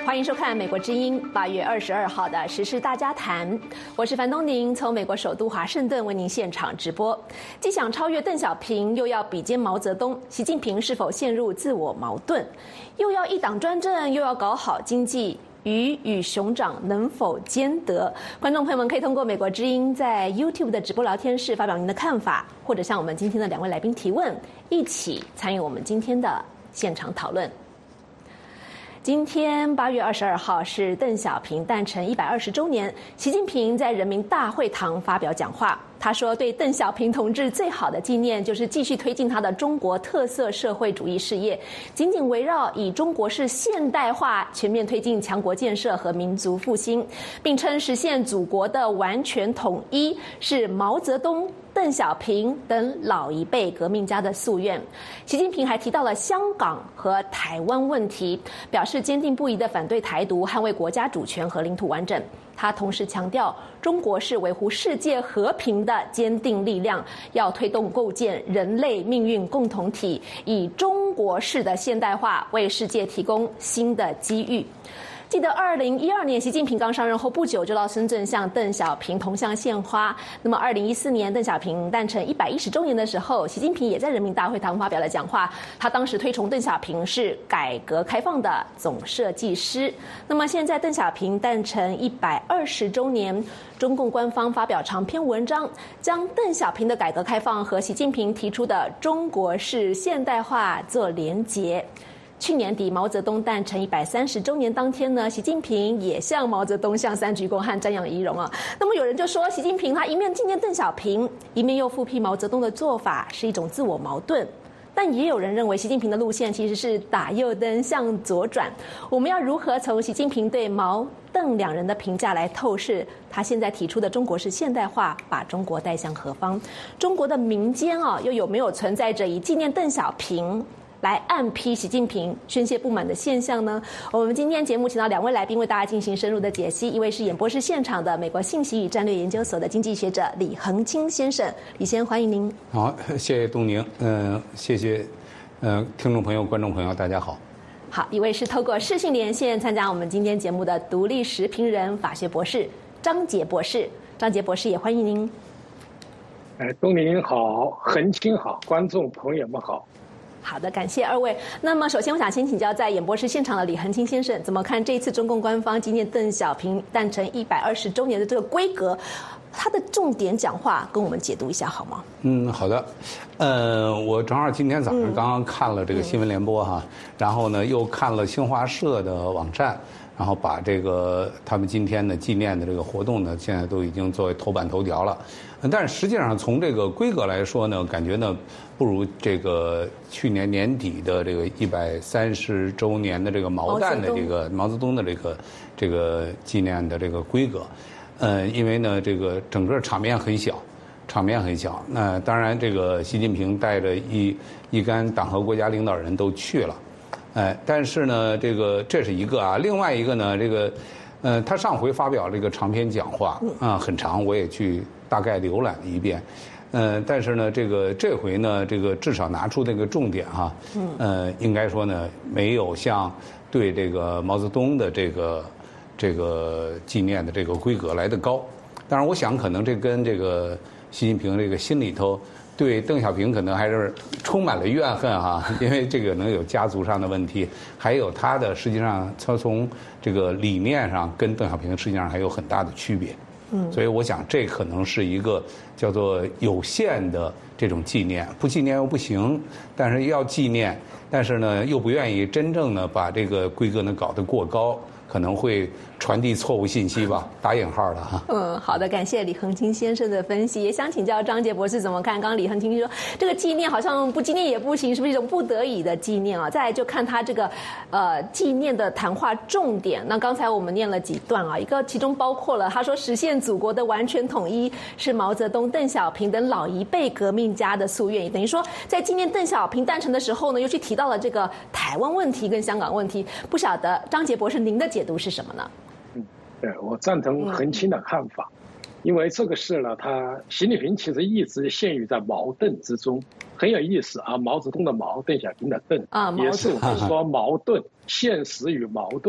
欢迎收看《美国之音》8月22号的时事大家谈，我是樊东宁，从美国首都华盛顿为您现场直播。既想超越邓小平，又要比肩毛泽东，习近平是否陷入自我矛盾？又要一党专政，又要搞好经济，鱼与熊掌能否兼得？观众朋友们可以通过美国之音在 YouTube 的直播聊天室发表您的看法，或者向我们今天的2位来宾提问，一起参与我们今天的现场讨论。今天8月22号是邓小平诞辰120周年，习近平在人民大会堂发表讲话。他说，对邓小平同志最好的纪念就是继续推进他的中国特色社会主义事业，紧紧围绕以中国式现代化全面推进强国建设和民族复兴，并称实现祖国的完全统一是毛泽东、邓小平等老一辈革命家的夙愿。习近平还提到了香港和台湾问题，表示坚定不移地反对台独，捍卫国家主权和领土完整。他同时强调，中国是维护世界和平的坚定力量，要推动构建人类命运共同体，以中国式的现代化为世界提供新的机遇。记得2012年习近平刚上任后不久，就到深圳向邓小平铜像献花。那么2014年邓小平诞辰110周年的时候，习近平也在人民大会堂发表了讲话。他当时推崇邓小平是改革开放的总设计师。那么现在邓小平诞辰120周年，中共官方发表长篇文章，将邓小平的改革开放和习近平提出的中国式现代化做连结。去年底毛泽东诞辰130周年当天呢，习近平也向毛泽东向三鞠躬和瞻仰遗容啊。那么有人就说，习近平他一面纪念邓小平，一面又复辟毛泽东的做法是一种自我矛盾。但也有人认为，习近平的路线其实是打右灯向左转。我们要如何从习近平对毛邓两人的评价来透视他现在提出的中国式现代化把中国带向何方？中国的民间又有没有存在着以纪念邓小平来暗批习近平、宣泄不满的现象呢？我们今天节目请到2位来宾为大家进行深入的解析。一位是演播室现场的美国信息与战略研究所的经济学者李恒清先生，李先生欢迎您。 好，谢谢东宁，谢谢，听众朋友、观众朋友，大家好。 好，一位是透过视讯连线参加我们今天节目的独立时评人、法学博士张杰博士，张杰博士也欢迎您。 东宁好，恒清好，观众朋友们好。 好的，感谢2位。那么首先我想先请教在演播室现场的李恒清先生，怎么看这一次中共官方纪念邓小平诞辰120周年的这个规格，他的重点讲话跟我们解读一下好吗？ 好的。我正好今天早上刚刚看了这个新闻联播哈，然后呢又看了新华社的网站，然后把这个他们今天的纪念的这个活动呢，现在都已经作为头版头条了。但是实际上从这个规格来说呢，感觉呢不如这个去年年底的这个130周年的这个毛泽东的这个纪念的这个规格。因为呢这个整个场面很小。那当然这个习近平带着一干党和国家领导人都去了。但是呢这是一个啊，另外一个呢他上回发表这个长篇讲话很长，我也去大概浏览了一遍。但是呢这回呢至少拿出这个重点哈，应该说呢没有像对这个毛泽东的这个纪念的这个规格来得高。当然我想可能这跟这个习近平这个心里头对邓小平可能还是充满了怨恨哈，因为这个能有家族上的问题，还有他的实际上他从这个理念上跟邓小平实际上还有很大的区别。所以我想这可能是一个叫做有限的这种纪念，不纪念又不行，但是要纪念，但是呢又不愿意真正的把这个规格呢搞得过高，可能会传递错误信息吧，打引号的哈。 好的，感谢李恒清先生的分析。也想请教张杰博士怎么看？刚刚李恒清说这个纪念好像不纪念也不行，是不是一种不得已的纪念啊？再来就看他这个纪念的谈话重点。那刚才我们念了几段啊，一个其中包括了他说实现祖国的完全统一是毛泽东、邓小平等老一辈革命家的夙愿，也等于说在纪念邓小平诞辰的时候呢，又去提到了这个台湾问题跟香港问题。不晓得张杰博士您的解读是什么呢？ 对，我赞同恒清的看法。因为这个事呢，习近平其实一直陷于在矛盾之中，很有意思啊。毛泽东的毛，邓小平的邓，也是我们说矛盾，现实与矛盾。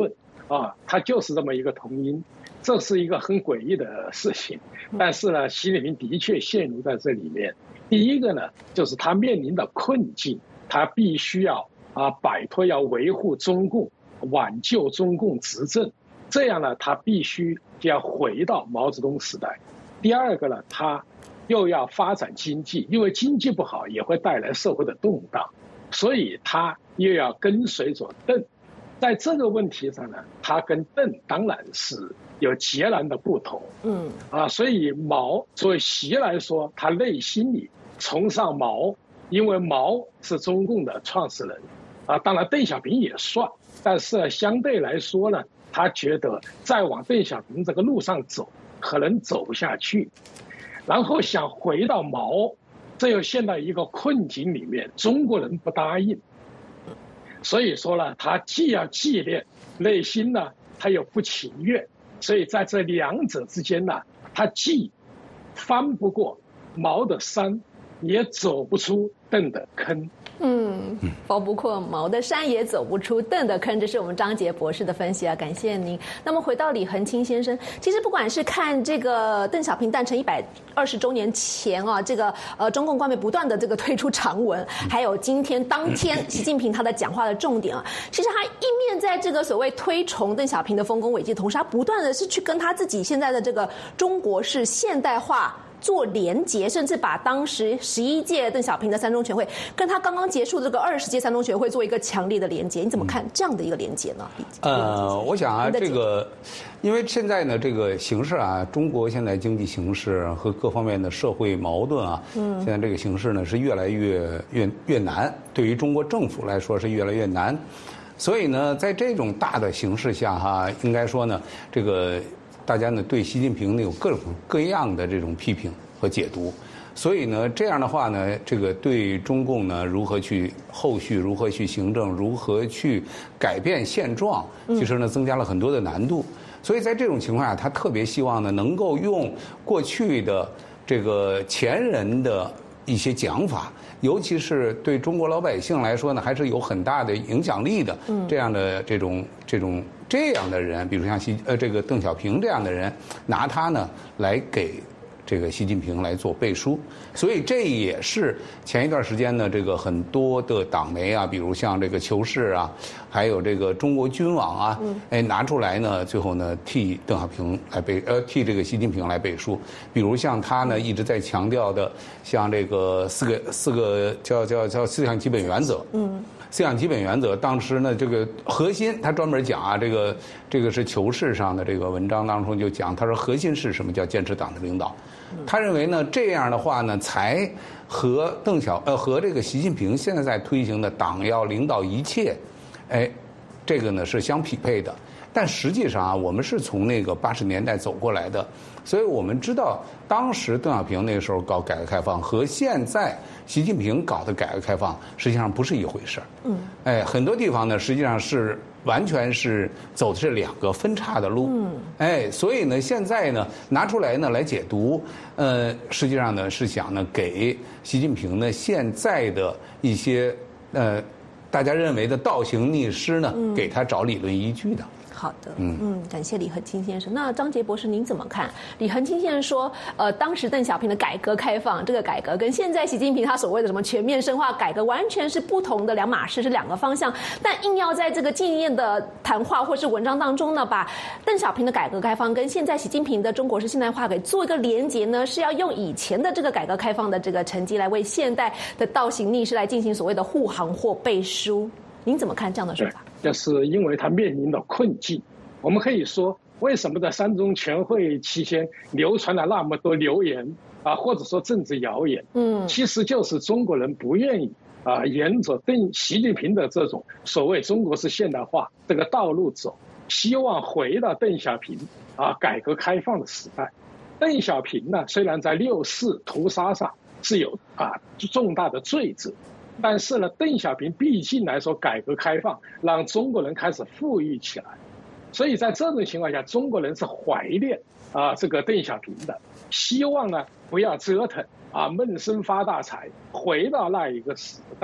它就是这么一个同音，这是一个很诡异的事情。但是呢，习近平的确陷入在这里面。第一个呢，就是他面临的困境，他必须要摆脱，要维护中共，挽救中共执政。这样呢，他必须就要回到毛泽东时代。第二个呢，他又要发展经济，因为经济不好也会带来社会的动荡，所以他又要跟随着邓。在这个问题上呢，他跟邓当然是有截然的不同。所以毛作为习来说，他内心里崇尚毛，因为毛是中共的创始人。当然邓小平也算，但是相对来说呢，他觉得再往邓小平这个路上走，可能走不下去，然后想回到毛，这又陷到一个困境里面，中国人不答应。所以说呢，他既要纪念，内心呢他又不情愿，所以在这两者之间呢，他既翻不过毛的山，也走不出邓的坑。 翻不过毛的山，也走不出邓的坑，这是我们张杰博士的分析啊，感谢您。那么回到李恒清先生，其实不管是看这个邓小平诞辰120周年前这个中共官媒不断的这个推出长文，还有今天当天习近平他的讲话的重点其实他一面在这个所谓推崇邓小平的丰功伟绩，同时他不断的是去跟他自己现在的这个中国式现代化做连结，甚至把当时11届邓小平的三中全会跟他刚刚结束的这个20届三中全会做一个强烈的连结，你怎么看这样的一个连结呢？ 我想这个，因为现在呢这个形势中国现在经济形势和各方面的社会矛盾现在这个形势呢是越来越难，对于中国政府来说是越来越难，所以呢在这种大的形势下应该说呢这个。大家呢对习近平呢有各种各样的这种批评和解读，所以呢这样的话呢，这个对中共呢后续如何去行政，如何去改变现状，其实呢增加了很多的难度。所以在这种情况下，他特别希望呢能够用过去的这个前人的一些讲法，尤其是对中国老百姓来说呢，还是有很大的影响力的。这样的这样的人，比如像这个邓小平这样的人，拿他呢来给这个习近平来做背书，所以这也是前一段时间呢，这个很多的党媒比如像这个求是还有这个中国军网拿出来呢，最后呢替邓小平来替这个习近平来背书，比如像他呢一直在强调的，像这个四个叫思想基本原则。思想基本原则，当时呢，这个核心，他专门讲这个是求是上的这个文章当中就讲，他说核心是什么叫坚持党的领导。他认为呢，这样的话呢，才和和这个习近平现在在推行的党要领导一切，这个呢是相匹配的。但实际上我们是从那个80年代走过来的，所以我们知道当时邓小平那个时候搞改革开放和现在习近平搞的改革开放实际上不是一回事。很多地方呢实际上是完全是走的是两个分叉的路。所以呢现在呢拿出来呢来解读，实际上呢是想呢给习近平呢现在的一些大家认为的倒行逆施呢，给他找理论依据的。 好的，感谢李恒清先生。那张杰博士您怎么看？李恒清先生说，当时邓小平的改革开放，这个改革跟现在习近平他所谓的什么全面深化改革，完全是不同的两码事，是两个方向。但硬要在这个纪念的谈话或是文章当中呢，把邓小平的改革开放跟现在习近平的中国式现代化给做一个连结呢，是要用以前的这个改革开放的这个成绩来为现代的倒行逆施来进行所谓的护航或背书。您怎么看这样的说法？ 就是因为他面临的困境，我们可以说，为什么在三中全会期间流传了那么多流言或者说政治谣言？其实就是中国人不愿意沿着习近平的这种所谓中国式现代化这个道路走，希望回到邓小平改革开放的时代。邓小平呢，虽然在6·4屠杀上是有重大的罪责。但是呢，邓小平毕竟来说，改革开放让中国人开始富裕起来，所以在这种情况下，中国人是怀念这个邓小平的，希望呢不要折腾闷声发大财，回到那一个时代。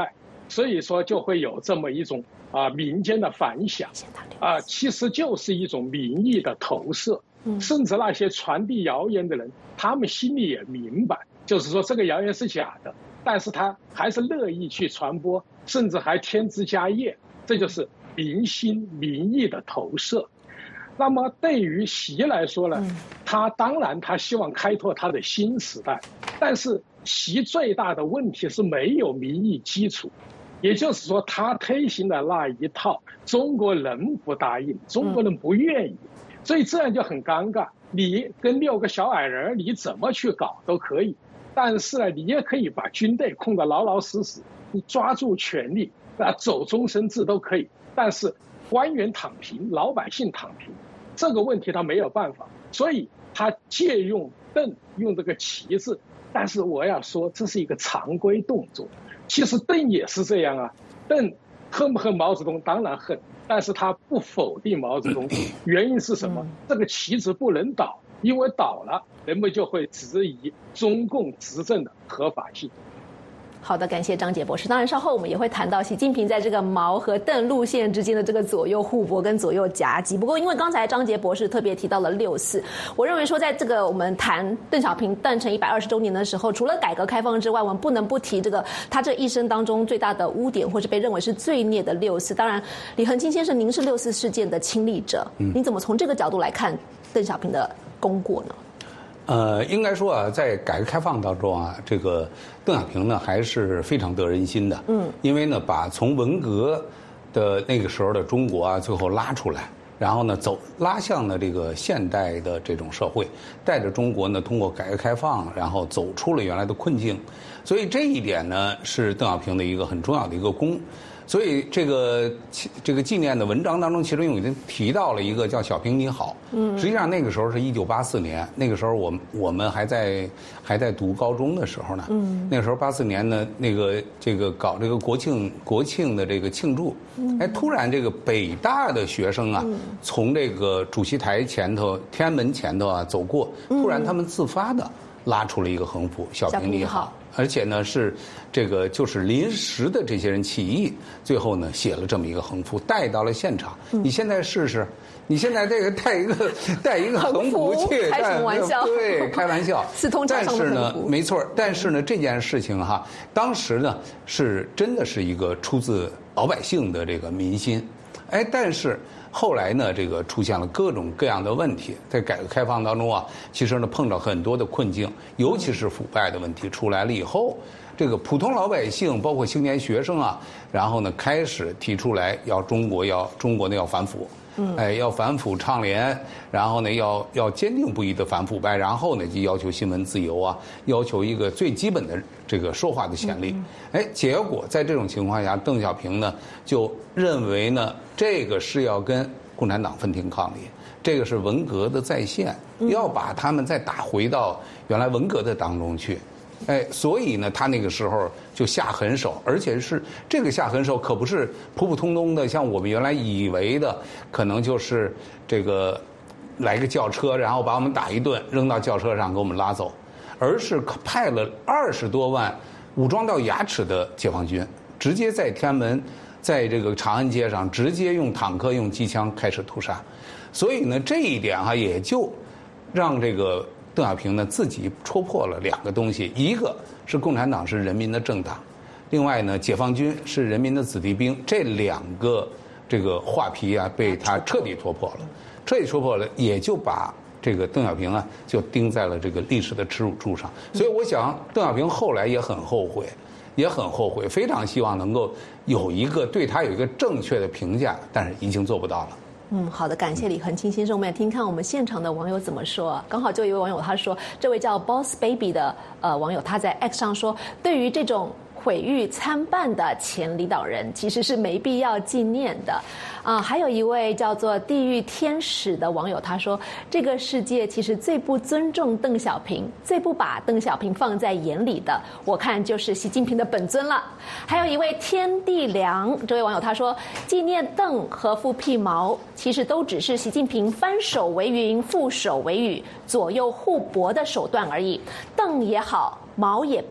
所以说就会有这么一种民间的反响其实就是一种民意的投射。甚至那些传递谣言的人，他们心里也明白，就是说这个谣言是假的，但是他还是乐意去传播，甚至还添枝加叶，这就是民心民意的投射。那么对于习来说呢，他当然他希望开拓他的新时代，但是习最大的问题是没有民意基础，也就是说他推行的那一套中国人不答应，中国人不愿意，所以这样就很尴尬。你跟6个小矮人你怎么去搞都可以，但是呢你也可以把军队控得老老实实，你抓住权力走终身制都可以，但是官员躺平，老百姓躺平，这个问题他没有办法，所以他借用邓用这个旗帜。但是我要说这是一个常规动作，其实邓也是这样啊。邓恨不恨毛泽东？当然恨，但是他不否定毛泽东，原因是什么？这个旗帜不能倒，因为倒了人们就会质疑中共执政的合法性。 好的，感谢张杰博士。当然，稍后我们也会谈到习近平在这个毛和邓路线之间的这个左右互搏跟左右夹击。不过，因为刚才张杰博士特别提到了6·4，我认为说，在这个我们谈邓小平诞辰120周年的时候，除了改革开放之外，我们不能不提这个他这一生当中最大的污点，或是被认为是罪孽的6·4。当然，李恒清先生，您是6·4事件的亲历者，您怎么从这个角度来看邓小平的功过呢？ 应该说在改革开放当中这个邓小平呢还是非常得人心的。因为呢，把从文革的那个时候的中国最后拉出来，然后呢拉向了这个现代的这种社会，带着中国呢通过改革开放，然后走出了原来的困境。所以这一点呢是邓小平的一个很重要的一个功。所以这个纪念的文章当中，其中已经提到了一个叫“小平你好”。实际上那个时候是1984年，那个时候我们还在读高中的时候呢。那个时候84年呢，这个搞这个国庆的这个庆祝，突然这个北大的学生从这个主席台前头、天安门前头走过，突然他们自发的拉出了一个横幅“小平你好”。而且呢，是这个就是临时的这些人起义，最后呢写了这么一个横幅，带到了现场。你现在试试，你现在这个带一个横幅去， 开什么玩笑？ 对，开玩笑。 四通桥上的横幅。但是呢， 没错。但是呢，这件事情当时呢是真的是一个出自老百姓的这个民心。但是后来呢，这个出现了各种各样的问题，在改革开放当中其实呢碰到很多的困境，尤其是腐败的问题出来了以后，这个普通老百姓，包括青年学生然后呢开始提出来要中国呢要反腐。要反腐倡廉，然后呢要坚定不移的反腐败，然后呢就要求新闻自由要求一个最基本的这个说话的权利。结果在这种情况下，邓小平呢就认为呢这个是要跟共产党分庭抗礼，这个是文革的再现，要把他们再打回到原来文革的当中去。所以呢，他那个时候就下狠手，而且是这个下狠手可不是普普通通的，像我们原来以为的，可能就是这个来个轿车，然后把我们打一顿，扔到轿车上给我们拉走，而是派了20多万武装到牙齿的解放军，直接在天安门，在这个长安街上，直接用坦克、用机枪开始屠杀。所以呢，这一点也就让这个邓小平呢自己戳破了2个东西，一个是共产党是人民的政党，另外呢解放军是人民的子弟兵，这2个这个画皮被他彻底戳破了，也就把这个邓小平就钉在了这个历史的耻辱柱上。所以我想邓小平后来也很后悔，非常希望能够对他有一个正确的评价，但是已经做不到了。 好的，感谢李恒清先生。我们也听看我们现场的网友怎么说。刚好就有一位网友他说，这位叫 Boss Baby 的网友他在 X 上说，对于这种毁誉参半的前领导人，其实是没必要纪念的。还有一位叫做地狱天使的网友他说，这个世界其实最不尊重邓小平，最不把邓小平放在眼里的，我看就是习近平的本尊了。还有一位天地良这位网友他说，纪念邓和复辟毛其实都只是习近平翻手为云覆手为雨左右互搏的手段而已，邓也好毛也罢，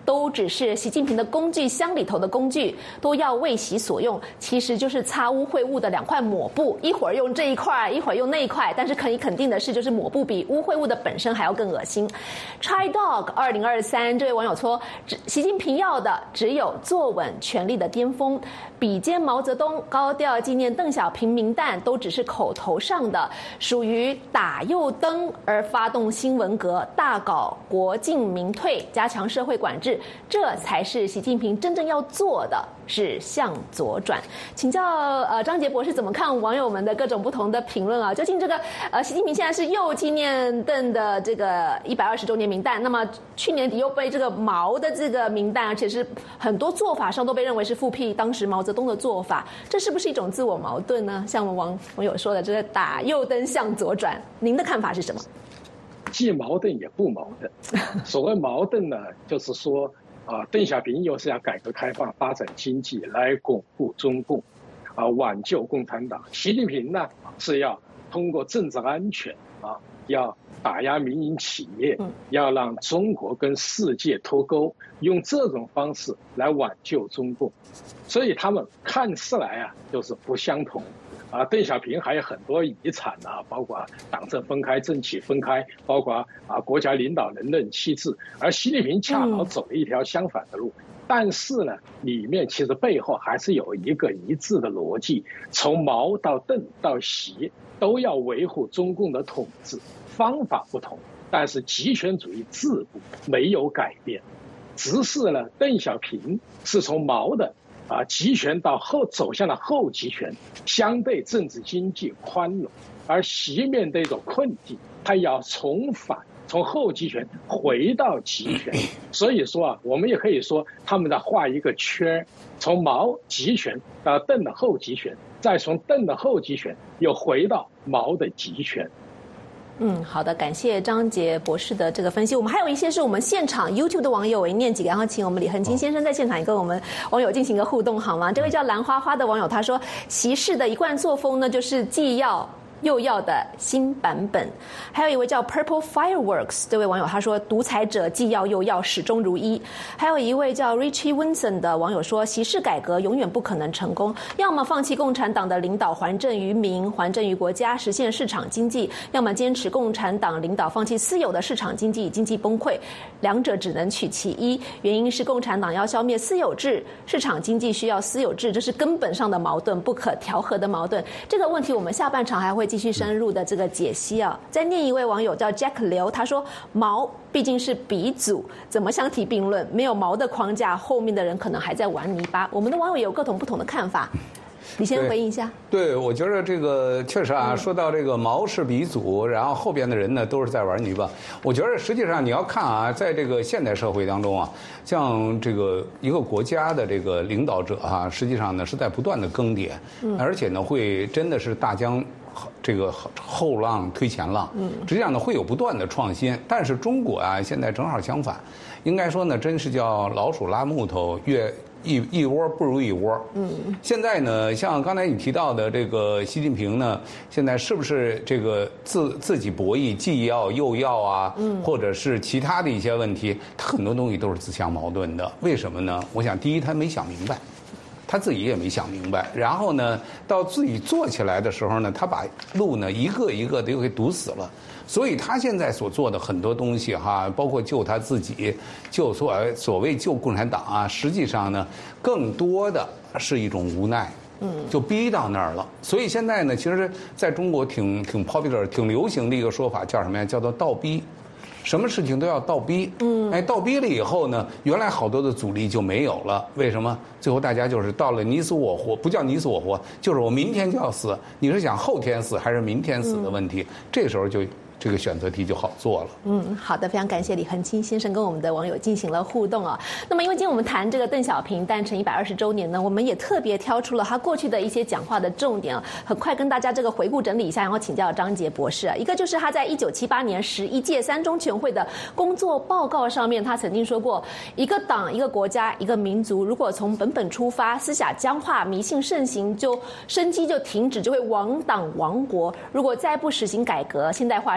都只是习近平的工具箱里头的工具，都要为习所用，其实就是擦污秽物的2块抹布，一会儿用这一块，一会儿用那一块，但是可以肯定的是，就是抹布比污秽物的本身还要更恶心。Chai Dog 2023这位网友说，习近平要的只有坐稳权力的巅峰，比肩毛泽东，高调纪念邓小平名单都只是口头上的，属于打右灯而发动新文革，大搞国进民退，加强社会管制，这才是习近平真正要做的，是向左转。请教张杰博士怎么看网友们的各种不同的评论啊？究竟这个习近平现在是又纪念邓的这个120周年名单，那么去年底又被这个毛的这个名单，而且是很多做法上都被认为是复辟当时毛泽东的做法，这是不是一种自我矛盾呢？像我们网友说的，这个打右灯向左转，您的看法是什么？ 既矛盾也不矛盾。所谓矛盾呢，就是说邓小平又是要改革开放、发展经济来巩固中共，挽救共产党；习近平呢是要通过政治安全要打压民营企业，要让中国跟世界脱钩，用这种方式来挽救中共。所以他们看似来就是不相同。邓小平还有很多遗产包括党政分开、政企分开，包括国家领导人任期制，而习近平恰好走了一条相反的路。但是呢，里面其实背后还是有一个一致的逻辑，从毛到邓到习都要维护中共的统治，方法不同，但是极权主义制度没有改变。只是呢，邓小平是从毛的集权到走向了后集权，相对政治经济宽容，而习面对一种困境，他要从后集权回到集权。所以说我们也可以说他们在画一个圈，从毛集权到邓的后集权，再从邓的后集权又回到毛的集权。 好的，感谢张杰博士的这个分析。我们还有一些是我们现场 YouTube 的网友，我念几个，然后请我们李恒清先生在现场也跟我们网友进行一个互动，好吗？这位叫兰花花的网友他说，习氏的一贯作风呢，就是既要又要的新版本。还有一位叫 Purple Fireworks 这位网友他说，独裁者既要又要，始终如一。还有一位叫 Richie Winson 的网友说，习氏改革永远不可能成功，要么放弃共产党的领导，还政于民，还政于国家，实现市场经济，要么坚持共产党领导，放弃私有的市场经济，经济崩溃，两者只能取其一。原因是共产党要消灭私有制，市场经济需要私有制，这是根本上的矛盾，不可调和的矛盾。这个问题我们下半场还会继续深入的这个解析啊。再念一位网友叫 Jack 刘，他说，毛毕竟是鼻祖，怎么相提并论？没有毛的框架，后面的人可能还在玩泥巴。我们的网友有各种不同的看法，你先回应一下。 对，我觉得这个确实说到这个毛是鼻祖，然后后边的人呢都是在玩泥巴。我觉得实际上你要看在这个现代社会当中像这个一个国家的这个领导者实际上呢是在不断的更迭，而且呢会真的是大将这个后浪推前浪，实际上呢会有不断的创新。但是中国现在正好相反，应该说呢真是叫老鼠拉木头，一窝不如一窝。现在呢，像刚才你提到的这个习近平呢，现在是不是这个自己博弈，既要又要或者是其他的一些问题，他很多东西都是自相矛盾的。为什么呢？我想第一，他没想明白。他自己也没想明白，然后呢，到自己做起来的时候呢，他把路呢一个一个的又给堵死了。所以他现在所做的很多东西包括救他自己，救所谓救共产党实际上呢，更多的是一种无奈，就逼到那儿了。所以现在呢，其实在中国挺 popular、挺流行的一个说法叫什么呀？叫做倒逼。什么事情都要倒逼，倒逼了以后呢，原来好多的阻力就没有了。为什么？最后大家就是到了你死我活，不叫你死我活，就是我明天就要死，你是想后天死还是明天死的问题。这时候就这个选择题就好做了。 好的，非常感谢李恒清先生跟我们的网友进行了互动那么因为今天我们谈这个邓小平诞辰120周年呢，我们也特别挑出了他过去的一些讲话的重点很快跟大家这个回顾整理一下，然后请教张杰博士一个就是他在1978年11届3中全会的工作报告上面，他曾经说过，一个党、一个国家、一个民族，如果从本本出发，思想僵化、迷信盛行，就生机就停止，就会亡党亡国。如果再不实行改革，现代化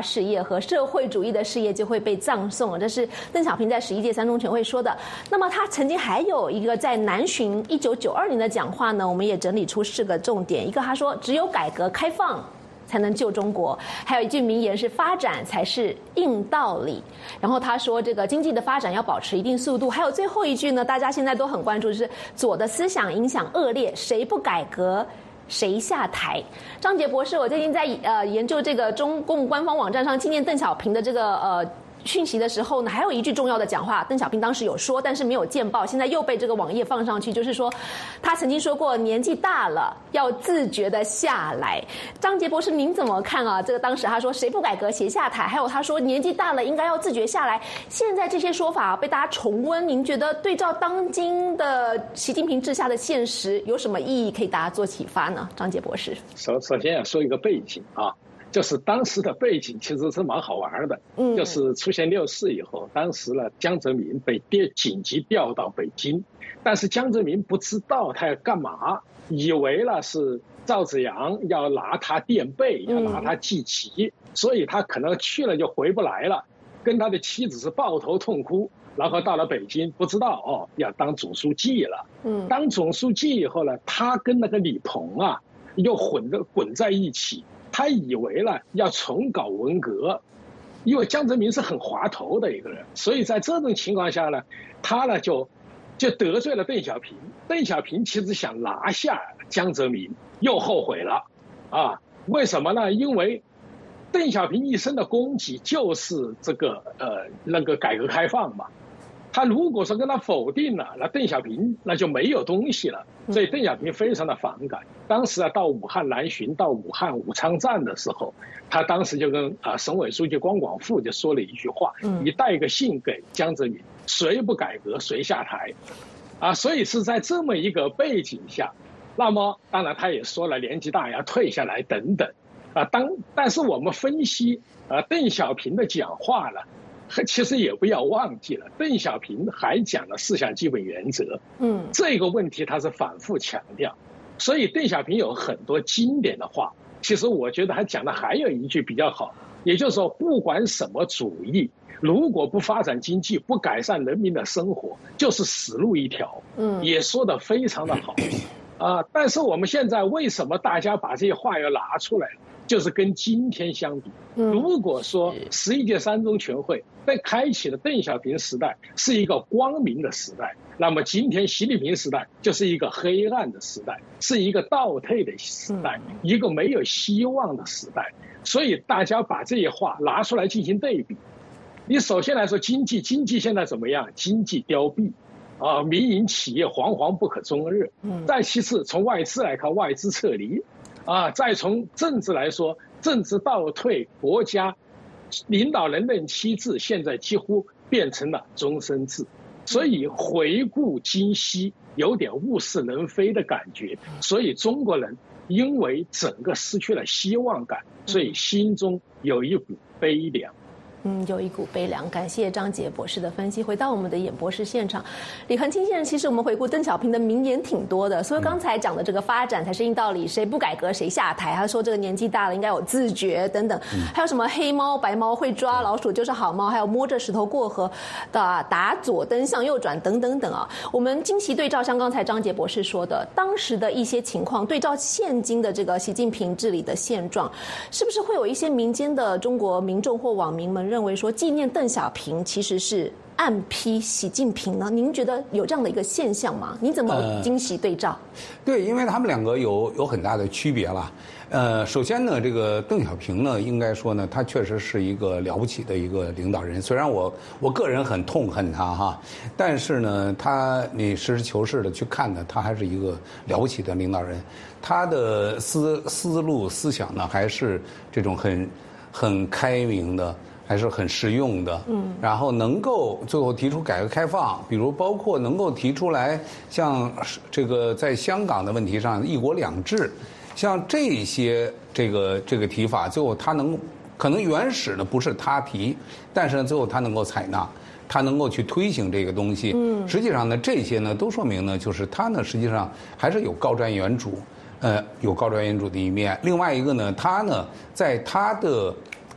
事业和社会主义的事业就会被葬送了。这是邓小平在11届三中全会说的。那么他曾经还有一个在南巡1992年的讲话呢，我们也整理出4个重点。一个他说，只有改革开放才能救中国，还有一句名言是发展才是硬道理。然后他说这个经济的发展要保持一定速度，还有最后一句呢，大家现在都很关注，就是左的思想影响恶劣，谁不改革谁下台。张杰博士，我最近在研究这个中共官方网站上纪念邓小平的这个讯息的时候呢，还有一句重要的讲话，邓小平当时有说，但是没有见报，现在又被这个网页放上去，就是说他曾经说过年纪大了要自觉的下来。张杰博士，您怎么看啊？这个当时他说谁不改革谁下台，还有他说年纪大了应该要自觉下来，现在这些说法被大家重温，您觉得对照当今的习近平治下的现实有什么意义可以大家做启发呢？张杰博士， 首先要说一个背景啊。就是当时的背景其实是蛮好玩的，就是出现6·4以后，当时呢江泽民被紧急调到北京，但是江泽民不知道他要干嘛，以为呢是赵紫阳要拿他垫背，要拿他祭旗，所以他可能去了就回不来了，跟他的妻子是抱头痛哭，然后到了北京不知道要当总书记了，当总书记以后呢，他跟那个李鹏啊又滚在一起。他以为呢要重搞文革，因为江泽民是很滑头的一个人，所以在这种情况下呢，他呢就得罪了邓小平。邓小平其实想拿下江泽民，又后悔了啊！为什么呢？因为邓小平一生的功绩就是这个那个改革开放嘛。他如果说跟他否定了，那邓小平那就没有东西了，所以邓小平非常的反感。当时啊，到武汉南巡，到武汉武昌站的时候，他当时就跟省委书记光广富就说了一句话，你带一个信给江泽民，谁不改革谁下台，所以是在这么一个背景下，那么当然他也说了年纪大要退下来等等，但是我们分析邓小平的讲话呢。其实也不要忘记了，邓小平还讲了4项基本原则，这个问题他是反复强调，所以邓小平有很多经典的话，其实我觉得他讲的还有一句比较好，也就是说不管什么主义，如果不发展经济，不改善人民的生活，就是死路一条，也说得非常的好但是我们现在为什么大家把这些话要拿出来了？就是跟今天相比，如果说11届三中全会被开启了邓小平时代是一个光明的时代，那么今天习近平时代就是一个黑暗的时代，是一个倒退的时代，一个没有希望的时代。所以大家把这些话拿出来进行对比。你首先来说经济现在怎么样？经济凋敝民营企业惶惶不可终日。再其次，从外资来看，外资撤离。再从政治来说，政治倒退，国家领导人任期制现在几乎变成了终身制，所以回顾今昔，有点物是人非的感觉。所以中国人因为整个失去了希望感，所以心中有一股悲凉。 有一股悲凉。感谢张杰博士的分析。回到我们的演播室现场，李恒清先生，其实我们回顾邓小平的名言挺多的，所以刚才讲的这个发展才是硬道理，谁不改革谁下台。他说这个年纪大了应该有自觉等等，还有什么黑猫白猫会抓老鼠就是好猫，还有摸着石头过河的打左灯向右转等等等啊。我们惊奇对照，像刚才张杰博士说的，当时的一些情况，对照现今的这个习近平治理的现状，是不是会有一些民间的中国民众或网民们认为说纪念邓小平其实是暗批习近平呢？您觉得有这样的一个现象吗？你怎么惊喜对照？ 对，因为他们两个有很大的区别了。首先呢，这个邓小平呢，应该说呢，他确实是一个了不起的一个领导人。虽然我个人很痛恨他哈，但是呢，你实事求是的去看呢，他还是一个了不起的领导人。他的思路思想呢，还是这种很开明的。还是很实用的，然后能够最后提出改革开放，比如包括能够提出来像这个在香港的问题上一国两制，像这些这个提法，最后他可能原始的不是他提，但是呢最后他能够采纳，他能够去推行这个东西。实际上呢这些呢都说明呢就是他呢实际上还是有高瞻远瞩，有高瞻远瞩的一面。另外一个呢他呢在他的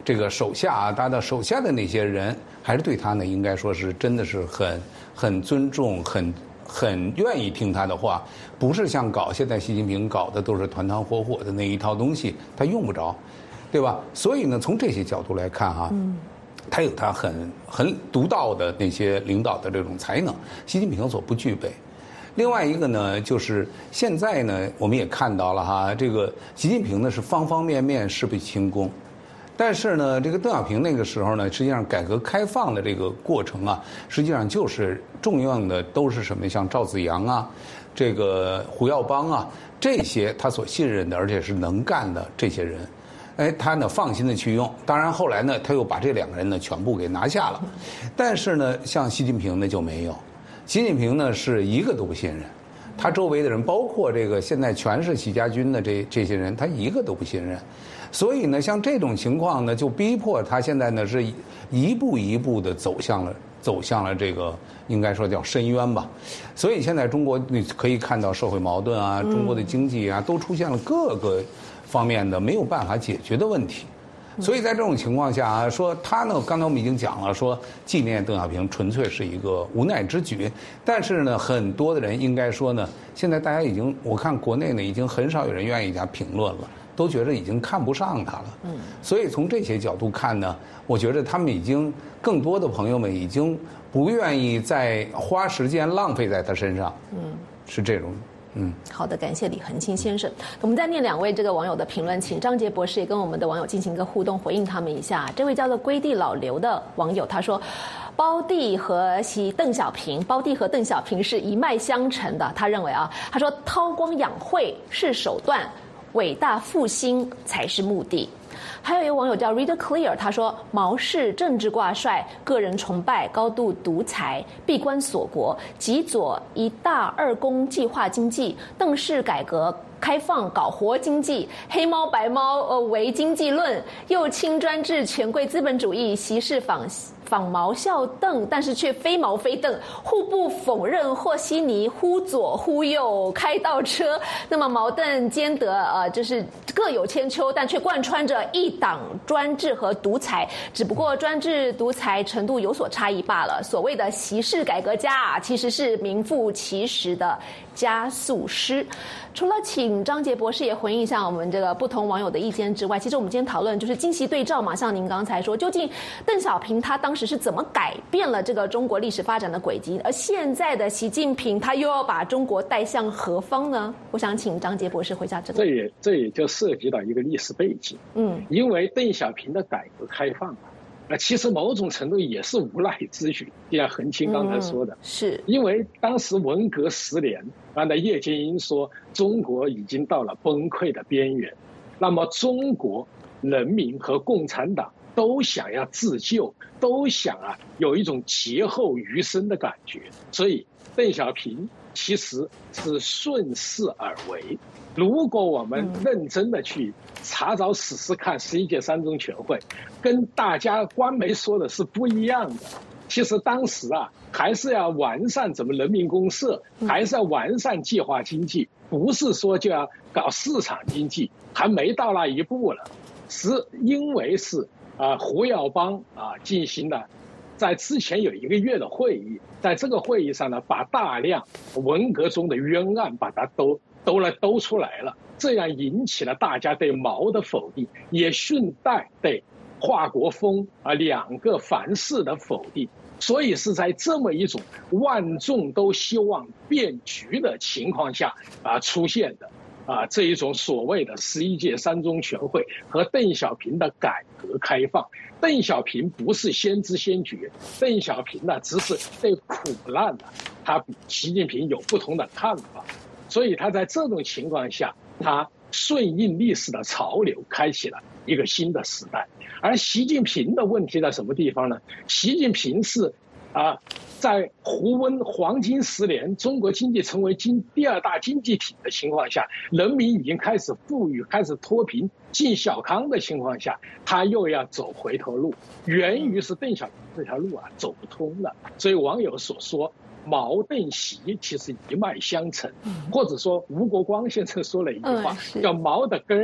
这个手下啊，他的手下的那些人，还是对他呢，应该说是真的是很尊重，很愿意听他的话，不是像现在习近平搞的都是团团伙伙的那一套东西，他用不着，对吧？所以呢，从这些角度来看哈，他有他很独到的那些领导的这种才能，习近平所不具备。另外一个呢，就是现在呢，我们也看到了哈，这个习近平呢是方方面面事必亲功，但是呢，这个邓小平那个时候呢，实际上改革开放的这个过程啊，实际上就是重用的都是什么，像赵紫阳啊，这个胡耀邦啊，这些他所信任的，而且是能干的这些人。哎，他呢放心的去用，当然后来呢，他又把这2个人呢全部给拿下了，但是呢，像习近平呢就没有。习近平呢是一个都不信任，他周围的人，包括这个现在全是习家军的这些人，他一个都不信任。所以呢，像这种情况呢，就逼迫他现在呢是一步一步的走向了这个应该说叫深渊吧。所以现在中国你可以看到社会矛盾啊，中国的经济啊，都出现了各个方面的没有办法解决的问题。所以在这种情况下啊，说他呢，刚才我们已经讲了，说纪念邓小平纯粹是一个无奈之举。但是呢，很多的人应该说呢，现在大家已经，我看国内呢已经很少有人愿意加评论了，都觉得已经看不上他了。所以从这些角度看呢，我觉得他们已经更多的朋友们已经不愿意再花时间浪费在他身上。是这种。 好的，感谢李恒清先生。我们再念2位这个网友的评论，请张杰博士也跟我们的网友进行一个互动，回应他们一下。这位叫做归地老刘的网友他说，胞弟和邓小平是一脉相承的。他认为啊，他说韬光养晦是手段，伟大复兴才是目的。还有一个网友叫 Reader Clear， 他说毛氏政治挂帅，个人崇拜，高度独裁，闭关锁国，极左一大2公计划经济，邓氏改革开放搞活经济，黑猫白猫唯经济论，右倾专制权贵资本主义，习氏仿毛效邓，但是却非毛非邓，互不否认和稀泥，忽左忽右开倒车。那么毛邓兼得就是各有千秋，但却贯穿着一党专制和独裁，只不过专制独裁程度有所差异罢了。所谓的习氏改革家其实是名副其实的加速师。除了请张杰博士也回应一下我们这个不同网友的意见之外，其实我们今天讨论就是今昔对照嘛，像您刚才说，究竟邓小平他当时是怎么改变了这个中国历史发展的轨迹，而现在的习近平他又要把中国带向何方呢？我想请张杰博士回答这个。 这也就涉及到一个历史背景，因为邓小平的改革开放其实某种程度也是无奈之举，就像恒清刚才说的， 是因为当时文革10年，刚才叶剑英说中国已经到了崩溃的边缘，那么中国人民和共产党都想要自救，都想有一种劫后余生的感觉，所以邓小平其实是顺势而为。如果我们认真的去查找史实，看11届3中全会，跟大家官媒说的是不一样的。其实当时还是要完善怎么人民公社，还是要完善计划经济，不是说就要搞市场经济，还没到那一步了。是因为是胡耀邦进行了在之前有1个月的会议，在这个会议上呢，把大量文革中的冤案把它都出来了，这样引起了大家对毛的否定，也顺带对华国锋2个凡是的否定。所以是在这么一种万众都希望变局的情况下出现的这一种所谓的11届3中全会和邓小平的改革开放。邓小平不是先知先觉，邓小平只是对苦难他比习近平有不同的看法，所以他在这种情况下，他顺应历史的潮流，开启了一个新的时代。而习近平的问题在什么地方呢？习近平是在胡温黄金10年，中国经济成为第2大经济体的情况下，人民已经开始富裕，开始脱贫进小康的情况下，他又要走回头路，源于是邓小平这条路走不通了。所以网友所说毛邓习其实一脉相承，或者说吴国光先生说了一句话，叫毛的根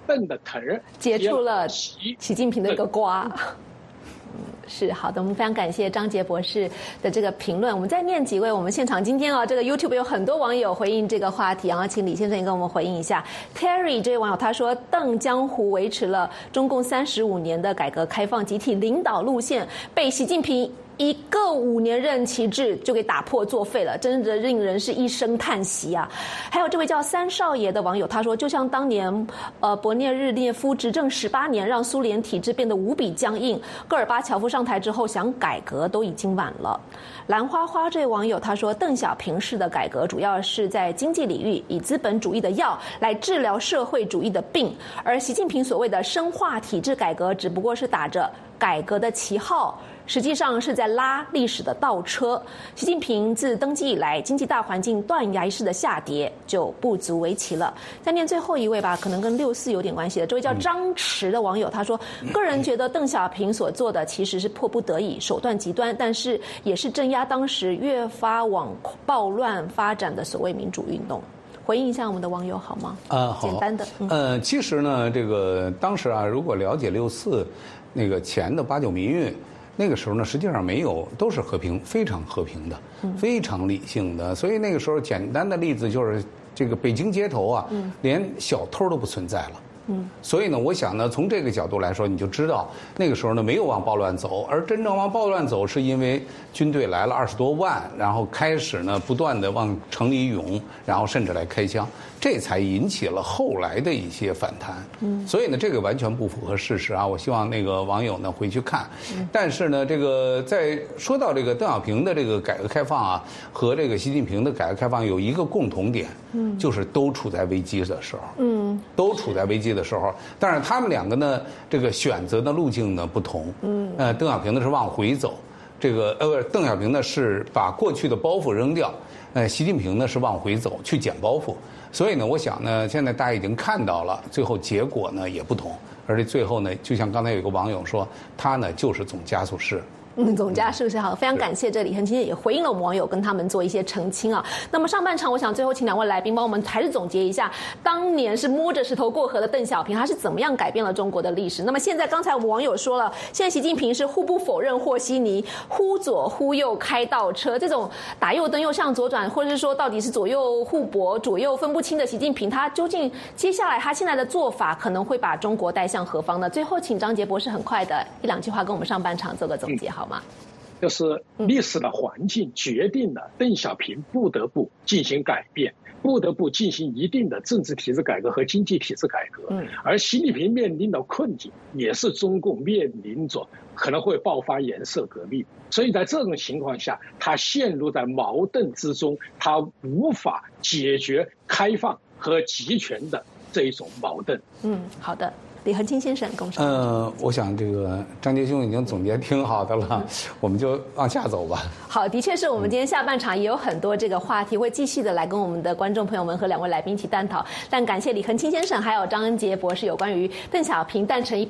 邓的藤儿， 解除了习近平的一个瓜。是好的，我们非常感谢张杰博士的这个评论。我们再念几位我们现场今天这个 YouTube 有很多网友回应这个话题，然后请李先生也跟我们回应一下。Terry 这位网友他说，邓江湖维持了中共35年的改革开放集体领导路线，被习近平一个5年任期制就给打破作废了，真的令人是一声叹息啊！还有这位叫三少爷的网友，他说，就像当年勃列日涅夫执政18年，让苏联体制变得无比僵硬，戈尔巴乔夫上台之后想改革都已经晚了。兰花花这位网友他说，邓小平式的改革主要是在经济领域以资本主义的药来治疗社会主义的病，而习近平所谓的深化体制改革只不过是打着改革的旗号，实际上是在拉历史的倒车。习近平自登基以来，经济大环境断崖式的下跌就不足为奇了。再念最后一位吧，可能跟64有点关系的，这位叫张弛的网友他说，个人觉得邓小平所做的其实是迫不得已，手段极端，但是也是镇压当时越发往暴乱发展的所谓民主运动。回应一下我们的网友好吗？ 好， 简单的。 其实呢，这个当时如果了解64那个前的8·9民运。那个时候呢，实际上没有，都是和平，非常和平的，非常理性的。所以那个时候，简单的例子就是这个北京街头连小偷都不存在了。所以呢，我想呢，从这个角度来说，你就知道那个时候呢没有往暴乱走，而真正往暴乱走是因为军队来了20多万，然后开始呢不断的往城里涌，然后甚至来开枪，这才引起了后来的一些反弹。所以呢，这个完全不符合事实啊！我希望那个网友呢回去看。但是呢，这个在说到这个邓小平的这个改革开放和这个习近平的改革开放有一个共同点，就是都处在危机的时候，都处在危机的时候，但是他们两个呢，这个选择的路径呢不同。邓小平呢是往回走，这个邓小平呢是把过去的包袱扔掉，习近平呢是往回走去捡包袱。所以呢，我想呢，现在大家已经看到了，最后结果呢也不同，而且最后呢，就像刚才有一个网友说，他呢就是总加速师。 总加速师好，非常感谢这李恒今天也回应了我们网友，跟他们做一些澄清啊。那么上半场，我想最后请2位来宾帮我们还是总结一下，当年是摸着石头过河的邓小平，他是怎么样改变了中国的历史？那么现在，刚才我们网友说了，现在习近平是互不否认和稀泥，忽左忽右开倒车，这种打右灯又向左转，或者是说到底是左右互搏、左右分不清的习近平，他究竟接下来他现在的做法可能会把中国带向何方呢？最后，请张杰博士很快的1-2句话跟我们上半场做个总结好吗？ 就是历史的环境决定了邓小平不得不进行改变，不得不进行一定的政治体制改革和经济体制改革。而习近平面临的困境也是中共面临着可能会爆发颜色革命，所以在这种情况下，他陷入在矛盾之中，他无法解决开放和集权的这一种矛盾。 好的。李恒清先生，跟我说。 我想这个张杰兄已经总结挺好的了，我们就往下走吧。 好，的确是我们今天下半场也有很多这个话题会继续的来跟我们的观众朋友们和2位来宾一起探讨。但感谢李恒清先生还有张恩杰博士有关于邓小平诞辰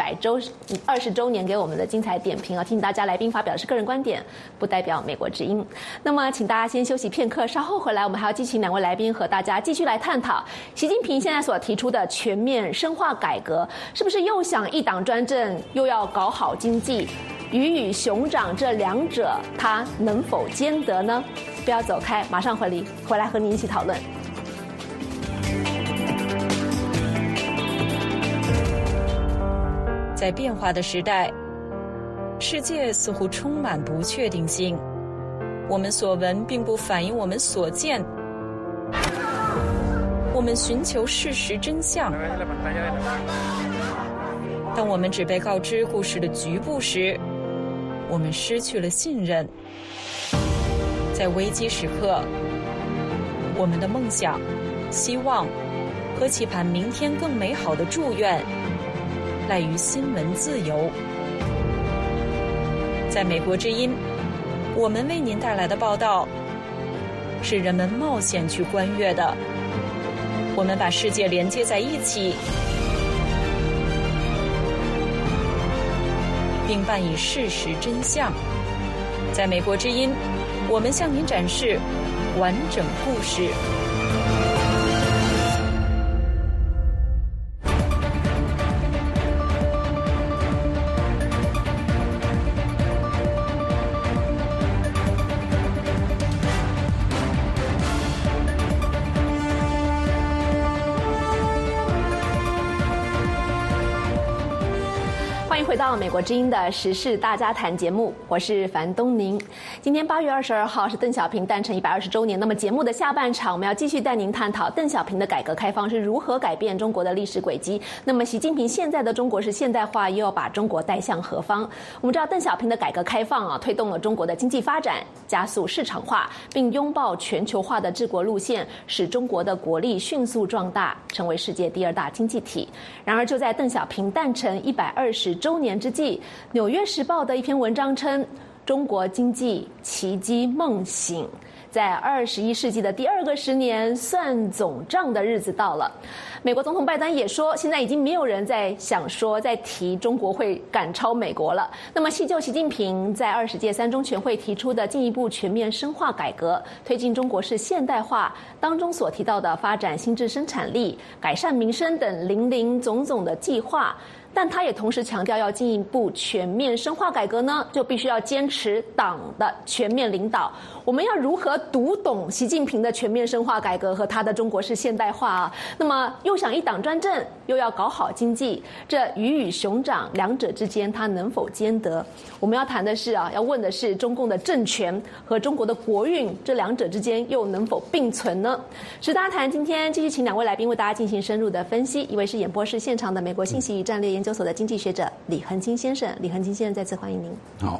120周年给我们的精彩点评啊！提醒大家，来宾发表的是个人观点，不代表美国之音。那么，请大家先休息片刻，稍后回来我们还要继续2位来宾和大家继续来探讨习近平现在所提出的全面深化改革。是不是又想一党专政，又要搞好经济？鱼与熊掌这2者，它能否兼得呢？不要走开，马上回来和您一起讨论。 在变化的时代，世界似乎充满不确定性。我们所闻并不反映我们所见。我们寻求事实真相。当我们只被告知故事的局部时，我们失去了信任。在危机时刻，我们的梦想、希望和期盼明天更美好的祝愿，赖于新闻自由。在美国之音，我们为您带来的报道，是人们冒险去观阅的。我们把世界连接在一起，并伴以事实真相。在美国之音，我们向您展示完整故事。 欢迎回到美国之音的时事大家谈节目，我是樊东宁。今天8月22号是邓小平诞辰120周年。那么节目的下半场，我们要继续带您探讨邓小平的改革开放是如何改变中国的历史轨迹。那么习近平现在的中国式现代化又要把中国带向何方？我们知道邓小平的改革开放推动了中国的经济发展，加速市场化，并拥抱全球化的治国路线，使中国的国力迅速壮大，成为世界第2大经济体。然而就在邓小平诞辰120周年之际，《纽约时报》的一篇文章称，中国经济奇迹梦醒，在21世纪的第2个10年，算总账的日子到了。美国总统拜登也说，现在已经没有人在提中国会赶超美国了。那么细究习近平在20届3中全会提出的进一步全面深化改革，推进中国式现代化当中所提到的发展新质生产力、改善民生等林林总总的计划。但他也同时强调，要进一步全面深化改革呢，就必须要坚持党的全面领导。我们要如何读懂习近平的全面深化改革和他的中国式现代化啊？那么又想一党专政，又要搞好经济，这鱼与熊掌两者之间，他能否兼得？我们要谈的是要问的是中共的政权和中国的国运这两者之间又能否并存呢？时大谈今天继续请2位来宾为大家进行深入的分析，一位是演播室现场的美国信息与战略研究所的经济学者李恒清先生。李恒清先生再次欢迎您。 好，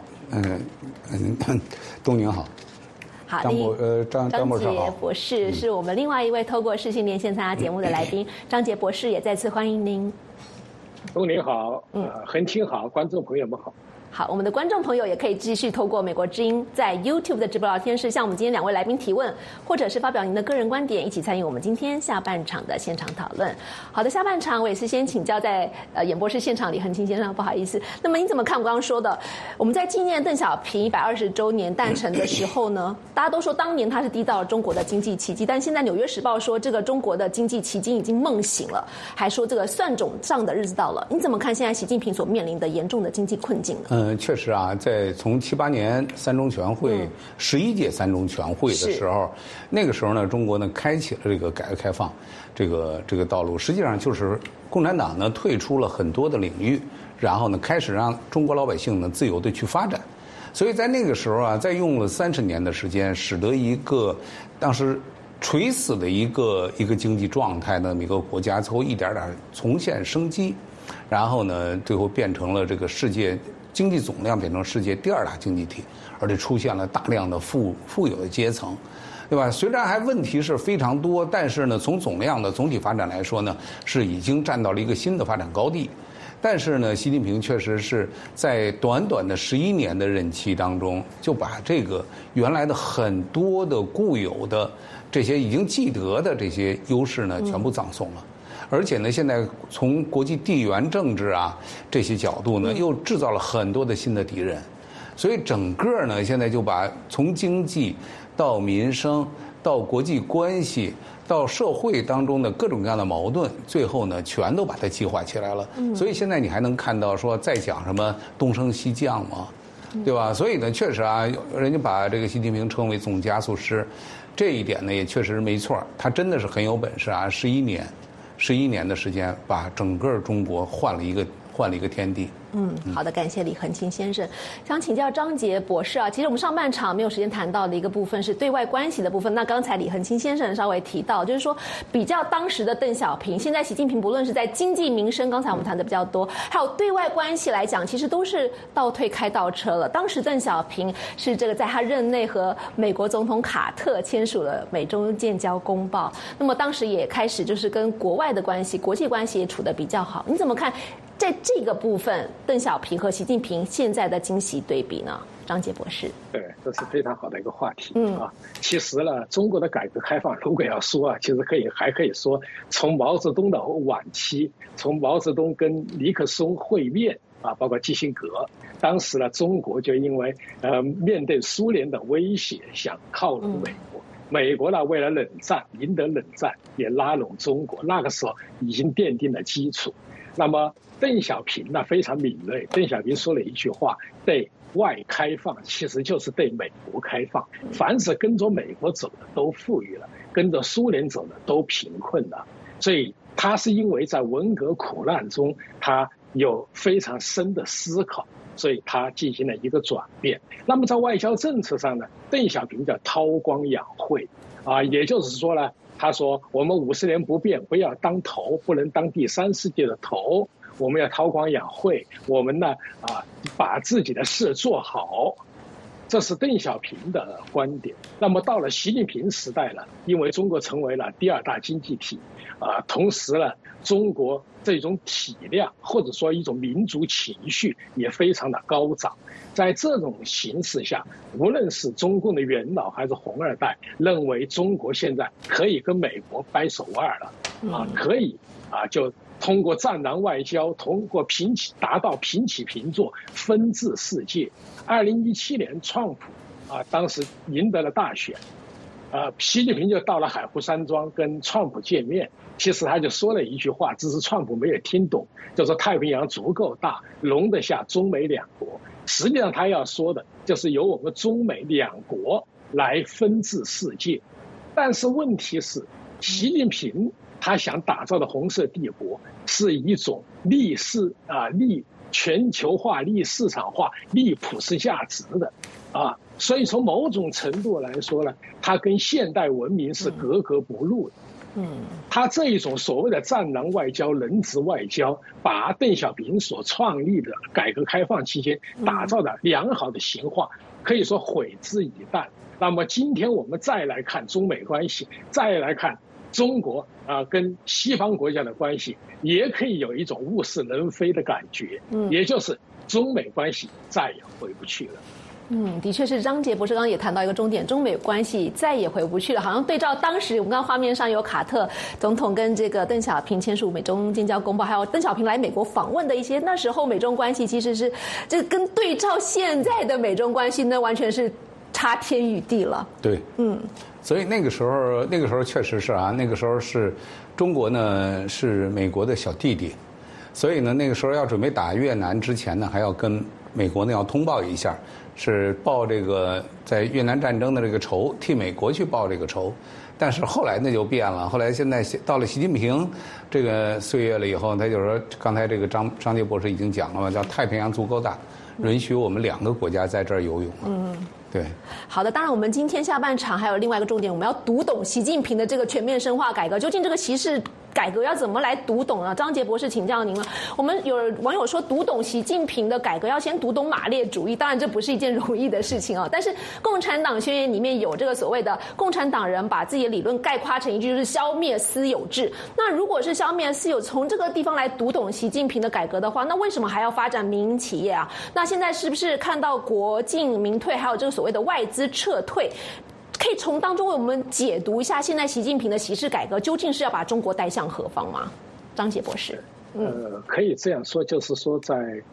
东宁好。 好， 张博士好。 杰博士是我们另外一位透过视讯连线参加节目的来宾，张杰博士也再次欢迎您。 东宁好，恒清好，观众朋友们好。 好，我们的观众朋友也可以继续透过美国之音在 YouTube 的直播聊天室向我们今天2位来宾提问，或者是发表您的个人观点，一起参与我们今天下半场的现场讨论。好的，下半场我也是先请教在演播室现场李恒清先生，不好意思。那么您怎么看我刚刚说的？我们在纪念邓小平120周年诞辰的时候呢，大家都说当年他是缔造了中国的经济奇迹，但现在《纽约时报》说这个中国的经济奇迹已经梦醒了，还说这个算总账的日子到了。你怎么看现在习近平所面临的严重的经济困境呢？ 确实啊，在从78年3中全会、11届3中全会的时候，那个时候呢，中国呢开启了这个改革开放这个道路。实际上就是共产党呢退出了很多的领域，然后呢开始让中国老百姓呢自由的去发展。所以在那个时候啊，在用了30年的时间，使得一个当时垂死的一个经济状态的一个国家，最后一点点重现生机，然后呢，最后变成了这个世界经济总量变成世界第2大经济体，而且出现了大量的富有的阶层，对吧？虽然还问题是非常多，但是呢，从总量的总体发展来说呢，是已经站到了一个新的发展高地。但是呢，习近平确实是在短短的11年的任期当中，就把这个原来的很多的固有的这些已经既得的这些优势呢，全部葬送了。而且呢，现在从国际地缘政治啊这些角度呢，又制造了很多的新的敌人，所以整个呢，现在就把从经济到民生到国际关系到社会当中的各种各样的矛盾，最后呢，全都把它激化起来了。所以现在你还能看到说在讲什么东升西降吗？对吧？所以呢，确实啊，人家把这个习近平称为总加速师，这一点呢也确实没错，他真的是很有本事啊！11年的时间，把整个中国换了一个天地。 好的，感谢李恒清先生。想请教张杰博士啊，其实我们上半场没有时间谈到的一个部分是对外关系的部分。那刚才李恒清先生稍微提到，就是说比较当时的邓小平，现在习近平不论是在经济民生，刚才我们谈的比较多，还有对外关系来讲，其实都是倒退开倒车了。当时邓小平是这个在他任内和美国总统卡特签署了美中建交公报，那么当时也开始就是跟国外的关系、国际关系也处得比较好。你怎么看在这个部分邓小平和习近平现在的惊喜对比呢？张杰博士。 对，这是非常好的一个话题啊。其实呢，中国的改革开放如果要说啊，其实还可以说从毛泽东的晚期，从毛泽东跟尼克松会面啊，包括基辛格，当时呢，中国就因为面对苏联的威胁，想靠拢美国。美国呢，为了赢得冷战，也拉拢中国，那个时候已经奠定了基础。那么邓小平呢非常敏锐，邓小平说了一句话：对外开放其实就是对美国开放，凡是跟着美国走的都富裕了，跟着苏联走的都贫困了。所以他是因为在文革苦难中，他有非常深的思考，所以他进行了一个转变。那么在外交政策上呢，邓小平叫韬光养晦也就是说呢，他说我们50年不变，不要当头，不能当第三世界的头，我们要韬光养晦，我们呢把自己的事做好。这是邓小平的观点。那么到了习近平时代了，因为中国成为了第2大经济体同时呢，中国这种体量或者说一种民族情绪也非常的高涨。在这种形势下，无论是中共的元老还是红二代，认为中国现在可以跟美国掰手腕了可以就通过战狼外交，通过达到平起平坐，分治世界。2017年，川普当时赢得了大选，习近平就到了海湖山庄跟川普见面。其实他就说了一句话，只是川普没有听懂，就说太平洋足够大，容得下中美两国。实际上他要说的就是由我们中美两国来分治世界。但是问题是，习近平他想打造的红色帝国是一种利全球化、利市场化、利普世价值的所以从某种程度来说呢，它跟现代文明是格格不入的。他这一种所谓的战狼外交、人质外交，把邓小平所创立的改革开放期间打造的良好的形化，可以说毁之以旦。那么今天我们再来看中美关系，再来看中国跟西方国家的关系，也可以有一种物是人非的感觉，也就是中美关系再也回不去了。 的确是张杰博士刚刚也谈到一个重点，中美关系再也回不去了。好像对照当时我们刚刚画面上有卡特总统跟这个邓小平签署美中建交公报，还有邓小平来美国访问的一些那时候美中关系，其实是这跟对照现在的美中关系呢，完全是差天与地了。 对，所以那个时候确实是那个时候是中国呢是美国的小弟弟，所以呢那个时候要准备打越南之前呢，还要跟美国呢要通报一下，是报这个在越南战争的这个仇，替美国去报这个仇。但是后来那就变了，后来现在到了习近平这个岁月了以后，他就说刚才这个张杰博士已经讲了嘛，叫太平洋足够大，允许我们2个国家在这儿游泳。对， 好的。当然，我们今天下半场还有另外一个重点，我们要读懂习近平的这个全面深化改革，究竟这个习氏改革要怎么来读懂呢？张杰博士请教您了。我们有网友说，读懂习近平的改革要先读懂马列主义，当然这不是一件容易的事情但是共产党宣言里面有这个所谓的共产党人把自己的理论概括成一句，就是消灭私有制。那如果是消灭私有，从这个地方来读懂习近平的改革的话，那为什么还要发展民营企业那现在是不是看到国进民退，还有这个所谓的外资撤退，可以从当中为我们解读一下现在习近平的习氏改革究竟是要把中国带向何方吗？张杰博士。 可以这样说，就是说在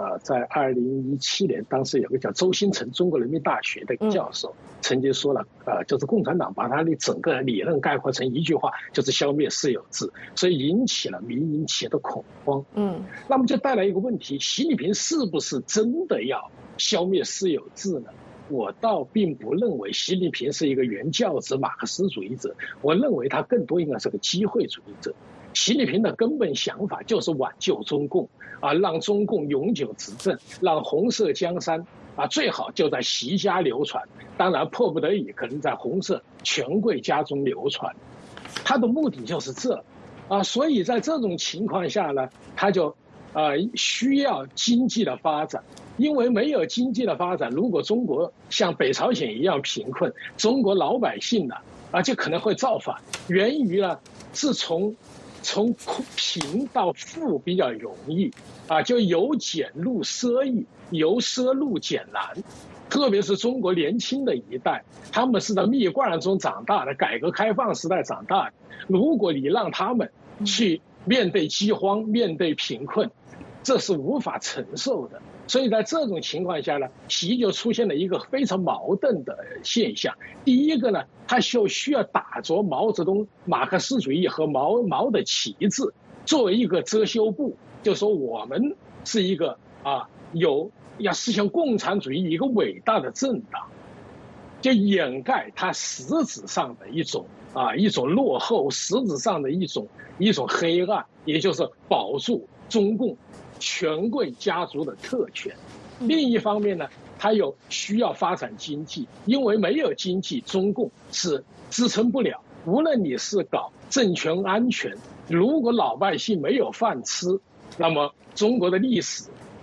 2017年，当时有个叫周新成中国人民大学的教授曾经说了，就是共产党把他的整个理论概括成一句话，就是消灭私有制，所以引起了民营企业的恐慌。那么就带来一个问题，习近平是不是真的要消灭私有制呢？我倒并不认为习近平是一个原教旨马克思主义者，我认为他更多应该是个机会主义者。习近平的根本想法就是挽救中共让中共永久执政，让红色江山最好就在习家流传，当然迫不得已可能在红色权贵家中流传，他的目的就是这所以在这种情况下呢，他就需要经济的发展。因为没有经济的发展，如果中国像北朝鲜一样贫困，中国老百姓呢就可能会造反。源于呢是从贫到富比较容易就由俭入奢易，由奢入俭难。特别是中国年轻的一代，他们是在蜜罐中长大的，改革开放时代长大的。如果你让他们去面对饥荒、面对贫困，这是无法承受的。所以在这种情况下呢，习就出现了一个非常矛盾的现象。第一个呢，他就需要打着毛泽东马克思主义和毛的旗帜，作为一个遮羞布，就说我们是一个要实现共产主义一个伟大的政党，就掩盖它实质上的一种落后，实质上的一种黑暗，也就是保住中共权贵家族的特权。另一方面呢，它又需要发展经济，因为没有经济，中共是支撑不了。无论你是搞政权安全，如果老百姓没有饭吃，那么中国的历史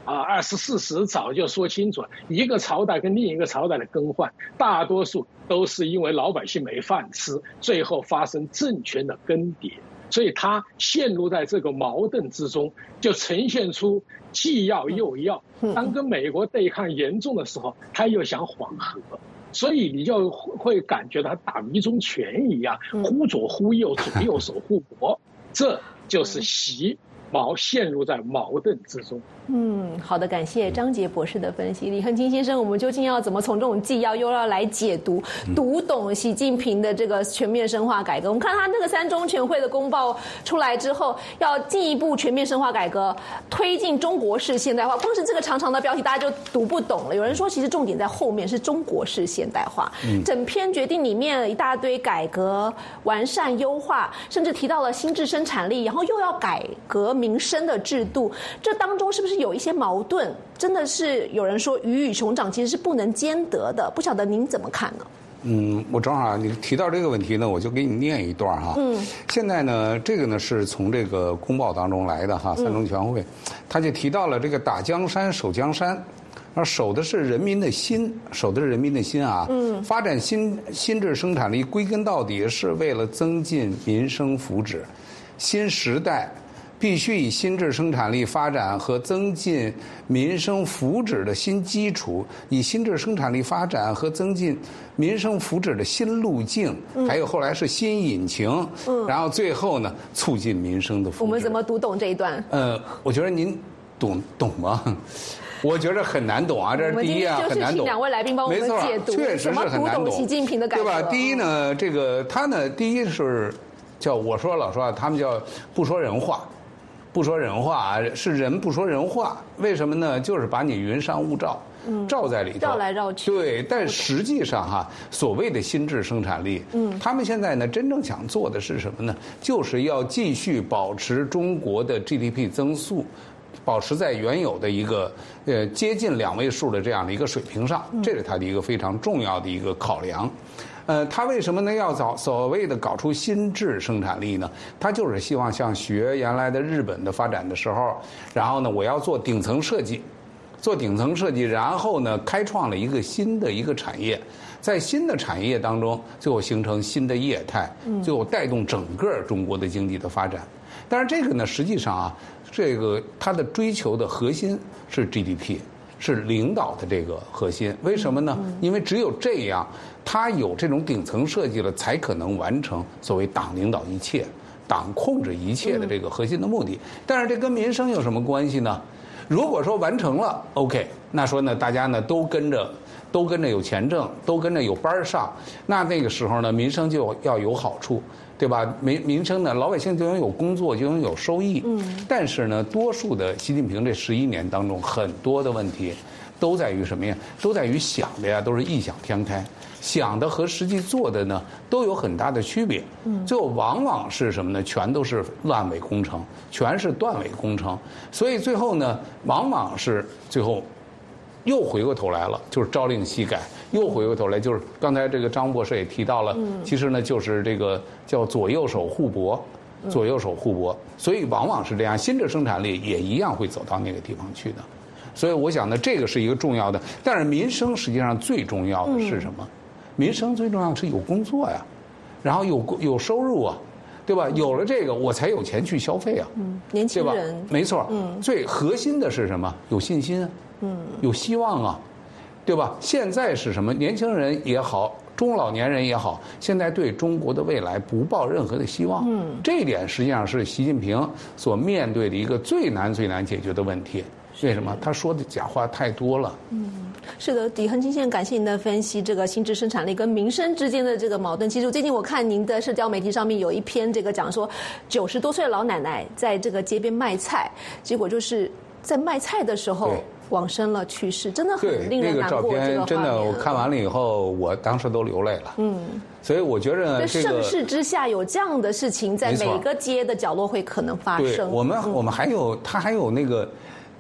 24史早就说清楚了，一个朝代跟另一个朝代的更换，大多数都是因为老百姓没饭吃，最后发生政权的更迭。所以他陷入在这个矛盾之中，就呈现出既要又要。当跟美国对抗严重的时候，他又想缓和，所以你就会感觉他打迷踪拳一样，忽左忽右，左右手互搏，这就是习毛陷入在矛盾之中。 好的，感谢张杰博士的分析。李亨清先生，我们究竟要怎么从这种既要又要来解读、读懂习近平的这个全面深化改革？我们看他那个3中全会的公报出来之后，要进一步全面深化改革，推进中国式现代化。光是这个长长的标题，大家就读不懂了。有人说，其实重点在后面是中国式现代化。整篇决定里面一大堆改革、完善、优化，甚至提到了新质生产力，然后又要改革民生的制度。这当中是不是有一些矛盾？真的是有人说鱼与熊掌其实是不能兼得的，不晓得您怎么看呢？ 我正好你提到这个问题呢，我就给你念一段哈。现在呢，这个呢是从这个公报当中来的哈，3中全会，他就提到了这个打江山、守江山，守的是人民的心，守的是人民的心啊。发展新质生产力，归根到底是为了增进民生福祉。新时代必须以新质生产力发展和增进民生福祉的新基础，以新质生产力发展和增进民生福祉的新路径，还有后来是新引擎，然后最后呢，促进民生的福祉。 我们怎么读懂这一段？ 我觉得您懂吗？我觉得很难懂啊，这是第一啊，很难懂。 请2位来宾帮我们解读， 确实是很难懂。 习近平的改革， 对吧？第一呢，这个他呢，第一是叫老说啊，他们叫不说人话。不说人话啊，是人不说人话，为什么呢？就是把你云山雾罩，罩在里头， 绕来绕去。 对，但实际上哈，所谓的新质生产力，他们现在呢，真正想做的是什么呢？就是要继续保持中国的 GDP 增速，保持在原有的一个接近2位数的这样的一个水平上，这是它的一个非常重要的一个考量。他为什么呢要所谓的搞出新质生产力呢？他就是希望像学原来的日本的发展的时候，然后呢，我要做顶层设计，然后呢，开创了一个新的一个产业，在新的产业当中，最后形成新的业态，最后带动整个中国的经济的发展。但是这个呢，实际上啊，这个它的追求的核心是 GDP。是领导的这个核心，为什么呢？因为只有这样，他有这种顶层设计了，才可能完成所谓党领导一切、党控制一切的这个核心的目的。但是这跟民生有什么关系呢？如果说完成了 ，OK， 那说呢，大家呢都跟着有钱挣，都跟着有班上，那个时候呢，民生就要有好处。对吧？民生呢，老百姓就拥有工作，就拥有收益。但是呢，多数的习近平这11年当中，很多的问题都在于什么呀？都在于想的呀，都是异想天开，想的和实际做的呢都有很大的区别。最后往往是什么呢？全都是烂尾工程，全是断尾工程。所以最后呢，往往是最后又回过头来了，就是朝令夕改。又回过头来，就是刚才这个张博士也提到了，其实呢就是这个叫左右手互搏，所以往往是这样，新质生产力也一样会走到那个地方去的。所以我想呢，这个是一个重要的，但是民生实际上最重要的是什么？民生最重要的是有工作呀，然后有收入啊，对吧？有了这个，我才有钱去消费啊， 年轻人， 对吧？没错，最核心的是什么？有信心啊，有希望啊。对吧？现在是什么？年轻人也好，中老年人也好，现在对中国的未来不抱任何的希望。这一点实际上是习近平所面对的一个最难解决的问题。为什么？他说的假话太多了。 是的，李亨清先生，感谢您的分析。这个新质生产力跟民生之间的这个矛盾，其实最近我看您的社交媒体上面有一篇这个讲说，90多岁的老奶奶在这个街边卖菜，结果就是在卖菜的时候往生了，去世，真的很令人难过。 那个照片真的，我看完了以后，我当时都流泪了。所以我觉得在盛世之下有这样的事情，在每个街的角落会可能发生。 我们还有他还有那个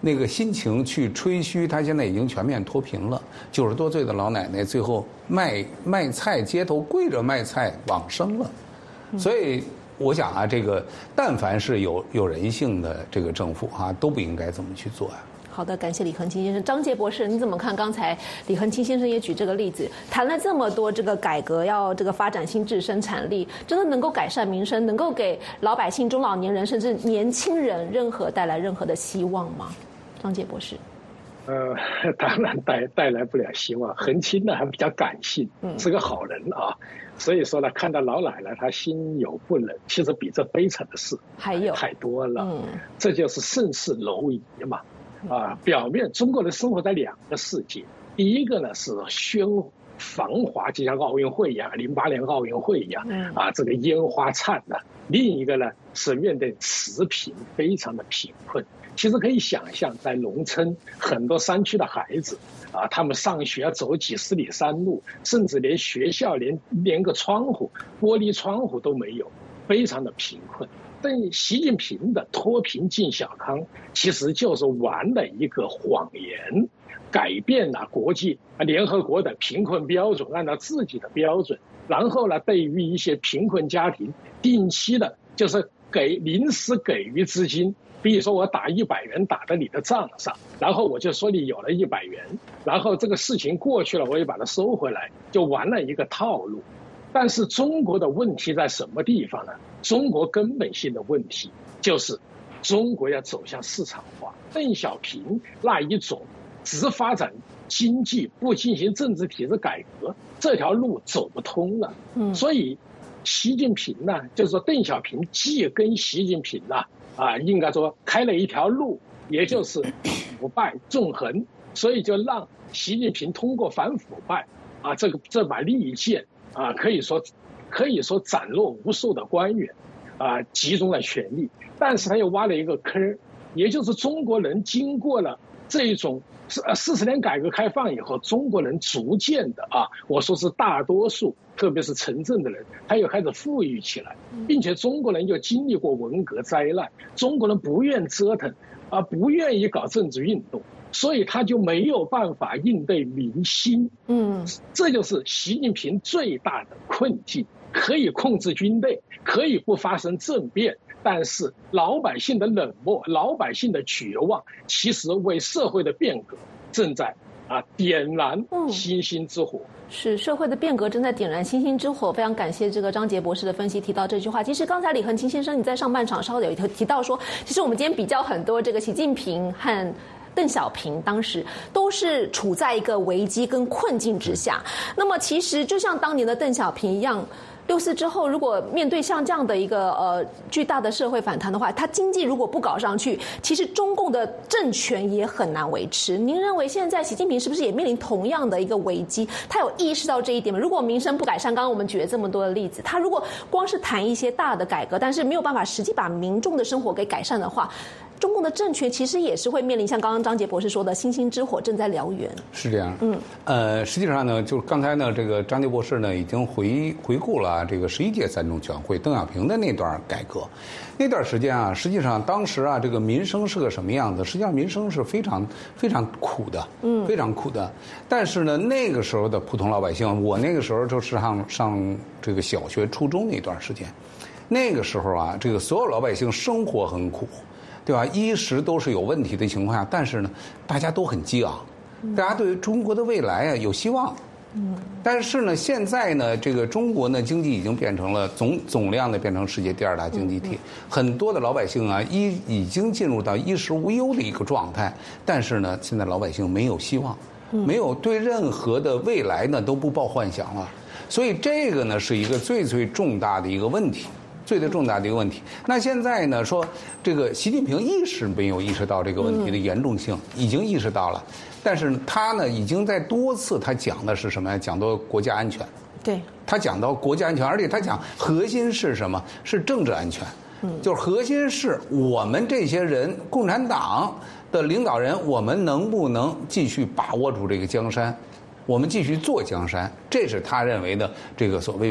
那个心情去吹嘘他现在已经全面脱贫了，90多岁的老奶奶最后卖菜街头跪着卖菜往生了，所以我想啊，这个但凡是有人性的这个政府啊，都不应该这么去做啊。 好的，感谢李恒清先生。张杰博士，你怎么看？刚才李恒清先生也举这个例子，谈了这么多这个改革，要这个发展新质生产力，真的能够改善民生，能够给老百姓、中老年人甚至年轻人带来任何的希望吗？张杰博士。 当然带来不了希望。恒清呢还比较感性，是个好人啊，所以说呢，看到老奶奶她心有不忍，其实比这悲惨的事还有太多了。这就是盛世蝼蚁嘛。表面中国人生活在两个世界，第一个呢是繁华，就像奥运会一样，08年奥运会一样，这个烟花灿烂；另一个呢是面对持贫，非常的贫困。其实可以想象，在农村很多山区的孩子他们上学要走几十里山路，甚至连学校连个窗户、玻璃窗户都没有，非常的贫困。但习近平的脱贫进小康，其实就是玩了一个谎言，改变了国际联合国的贫困标准，按照自己的标准，然后呢，对于一些贫困家庭，定期的就是临时给予资金，比如说我打100元打到你的账上，然后我就说你有了100元，然后这个事情过去了，我也把它收回来，就玩了一个套路。但是中国的问题在什么地方呢？中国根本性的问题就是中国要走向市场化。邓小平那一种只发展经济不进行政治体制改革，这条路走不通了。所以习近平呢，就是说邓小平既跟习近平呢应该说开了一条路，也就是腐败纵横，所以就让习近平通过反腐败这把利剑可以说斩落无数的官员集中了权力，但是他又挖了一个坑，也就是中国人经过了这种40年改革开放以后，中国人逐渐的我说是大多数，特别是城镇的人，他又开始富裕起来，并且中国人又经历过文革灾难，中国人不愿折腾不愿意搞政治运动，所以他就没有办法应对民心。这就是习近平最大的困境。可以控制军队，可以不发生政变，但是老百姓的冷漠，老百姓的绝望，其实为社会的变革正在点燃星星之火。 是社会的变革正在点燃星星之火。非常感谢这个张杰博士的分析，提到这句话。其实刚才李恒清先生你在上半场稍微有提到说，其实我们今天比较很多这个习近平和邓小平当时都是处在一个危机跟困境之下。那么其实就像当年的邓小平一样，64之后，如果面对像这样的一个巨大的社会反弹的话，它经济如果不搞上去，其实中共的政权也很难维持。您认为现在习近平是不是也面临同样的一个危机？他有意识到这一点吗？如果民生不改善，刚刚我们举了这么多的例子，他如果光是谈一些大的改革，但是没有办法实际把民众的生活给改善的话，中共的政权其实也是会面临像刚刚张杰博士说的星星之火正在燎原。 是这样。实际上呢，就是刚才呢，这个张杰博士呢已经回顾了这个11届3中全会邓小平的那段改革。那段时间实际上当时这个民生是个什么样子？实际上民生是非常非常苦的，非常苦的。但是呢，那个时候的普通老百姓，我那个时候就是上这个小学、初中那段时间，那个时候这个所有老百姓生活很苦，对吧？衣食都是有问题的情况下，但是呢，大家都很激昂，大家对于中国的未来有希望。但是呢，现在呢，这个中国呢，经济已经变成了总量的变成世界第2大经济体，很多的老百姓已经进入到衣食无忧的一个状态。但是呢，现在老百姓没有希望，没有对任何的未来呢都不抱幻想了。所以这个呢是一个最重大的一个问题。最重大的一个问题。那现在呢，说这个习近平没有意识到这个问题的严重性，已经意识到了，但是他呢，已经在多次他讲的是什么呀？讲到国家安全。 对， 他讲到国家安全，而且他讲核心是什么？是政治安全。就是核心是我们这些人，共产党的领导人，我们能不能继续把握住这个江山？我们继续做江山，这是他认为的这个所谓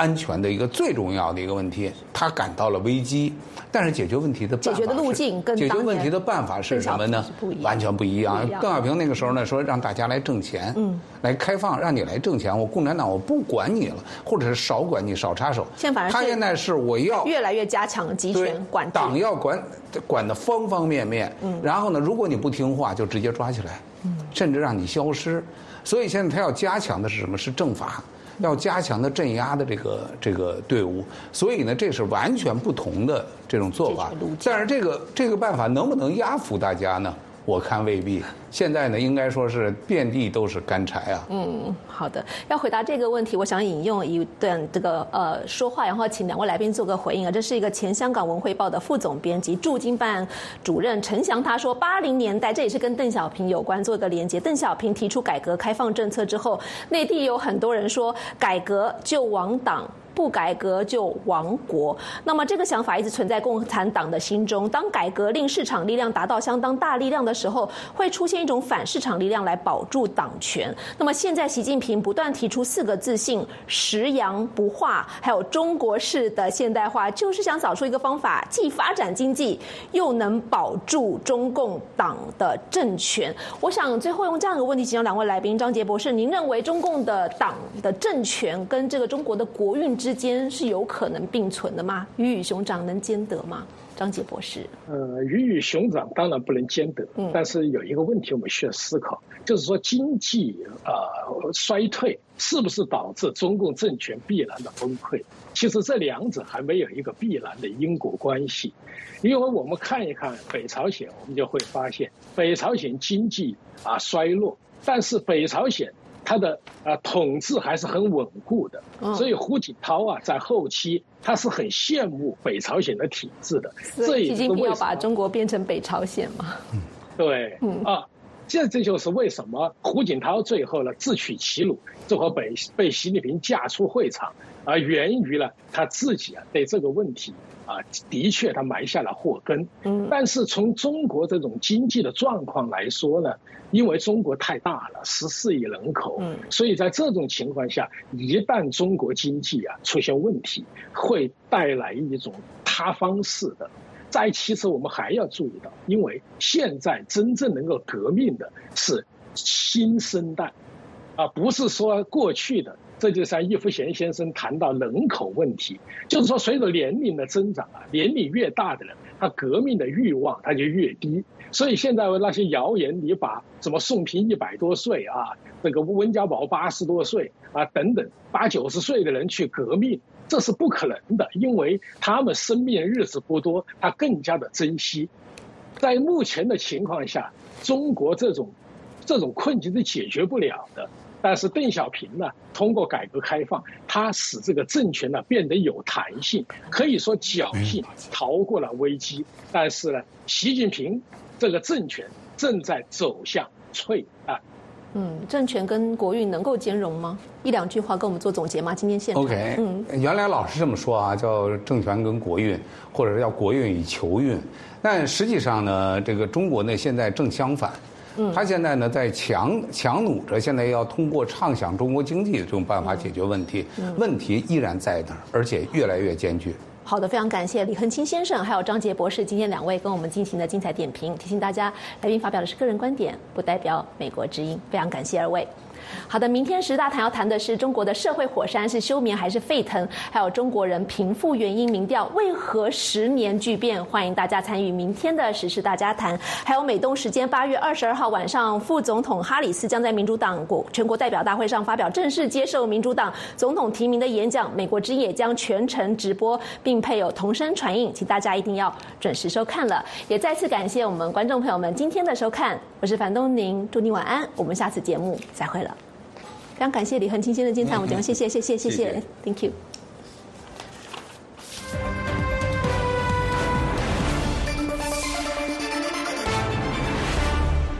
安全的一个最重要的一个问题，他感到了危机，但是解决问题的办法， 解决的路径跟解决问题的办法是什么呢？完全不一样。邓小平那个时候呢，说让大家来挣钱，来开放，让你来挣钱，我共产党我不管你了，或者是少管你，少插手。他现在是我要越来越加强集权管制， 党要管的方方面面，然后呢，如果你不听话，就直接抓起来，甚至让你消失。所以现在他要加强的是什么？是政法。要加强的镇压的这个队伍，所以呢，这是完全不同的这种做法。但是这个办法能不能压服大家呢？我看未必。现在呢，应该说是遍地都是干柴啊。 好的。要回答这个问题，我想引用一段这个说话，然后请两位来宾做个回应啊。这是一个前香港文汇报的副总编辑、驻京办主任陈翔，他说，80年代这也是跟邓小平有关，做一个连结。邓小平提出改革开放政策之后，内地有很多人说，改革就亡党，不改革就亡国。那么这个想法一直存在共产党的心中。当改革令市场力量达到相当大力量的时候，会出现一种反市场力量来保住党权。那么现在习近平不断提出4个自信、食洋不化，还有中国式的现代化，就是想找出一个方法，既发展经济，又能保住中共党的政权。我想最后用这样一个问题请教两位来宾，张杰博士，您认为中共的党的政权跟这个中国的国运之间是有可能并存的吗？鱼与熊掌能兼得吗？张杰博士， 鱼与熊掌当然不能兼得，但是有一个问题我们需要思考，就是说经济衰退是不是导致中共政权必然的崩溃？其实这两者还没有一个必然的因果关系，因为我们看一看北朝鲜，我们就会发现北朝鲜经济衰落，但是北朝鲜他的统治还是很稳固的，所以胡锦涛在后期他是很羡慕北朝鲜的体制的。 这也是为什么要把中国变成北朝鲜嘛？ 对，这就是为什么胡锦涛最后呢自取其辱，最后被习近平架出会场，源于了他自己对这个问题的确他埋下了祸根。但是从中国这种经济的状况来说呢，因为中国太大了，14亿人口，所以在这种情况下，一旦中国经济出现问题，会带来一种塌方式的。再其次，我们还要注意到，因为现在真正能够革命的是新生代，不是说过去的。这就像易福贤先生谈到人口问题，就是说随着年龄的增长年龄越大的人，他革命的欲望他就越低。所以现在那些谣言，你把什么宋平100多岁这个温家宝80多岁等等80、90岁的人去革命，这是不可能的，因为他们生命日子不多，他更加的珍惜。在目前的情况下，中国这种困境是解决不了的。但是邓小平呢，通过改革开放，他使这个政权呢变得有弹性，可以说侥幸逃过了危机。但是呢，习近平这个政权正在走向脆暗。 政权跟国运能够兼容吗？一两句话跟我们做总结吗？今天现场 OK， 原来老是这么说叫政权跟国运，或者是叫国运与求运。但实际上呢，这个中国呢现在正相反。他现在呢在强弩着，现在要通过畅想中国经济的这种办法解决问题，问题依然在那儿，而且越来越艰巨。 好的，非常感谢李恒清先生还有张杰博士今天2位跟我们进行的精彩点评。提醒大家，来宾发表的是个人观点，不代表美国之音。非常感谢2位。好的，明天10大谈要谈的是中国的社会火山是休眠还是沸腾，还有中国人贫富原因民调为何10年巨变。欢迎大家参与明天的时事大家谈。还有美东时间8月22号晚上，副总统哈里斯将在民主党全国代表大会上发表正式接受民主党总统提名的演讲，美国之音也将全程直播，并配有同声传印，请大家一定要准时收看了。也再次感谢我们观众朋友们今天的收看，我是樊东宁，祝你晚安，我们下次节目再会了。非常感谢李恒清先生精彩，我们节目谢谢 ，Thank you。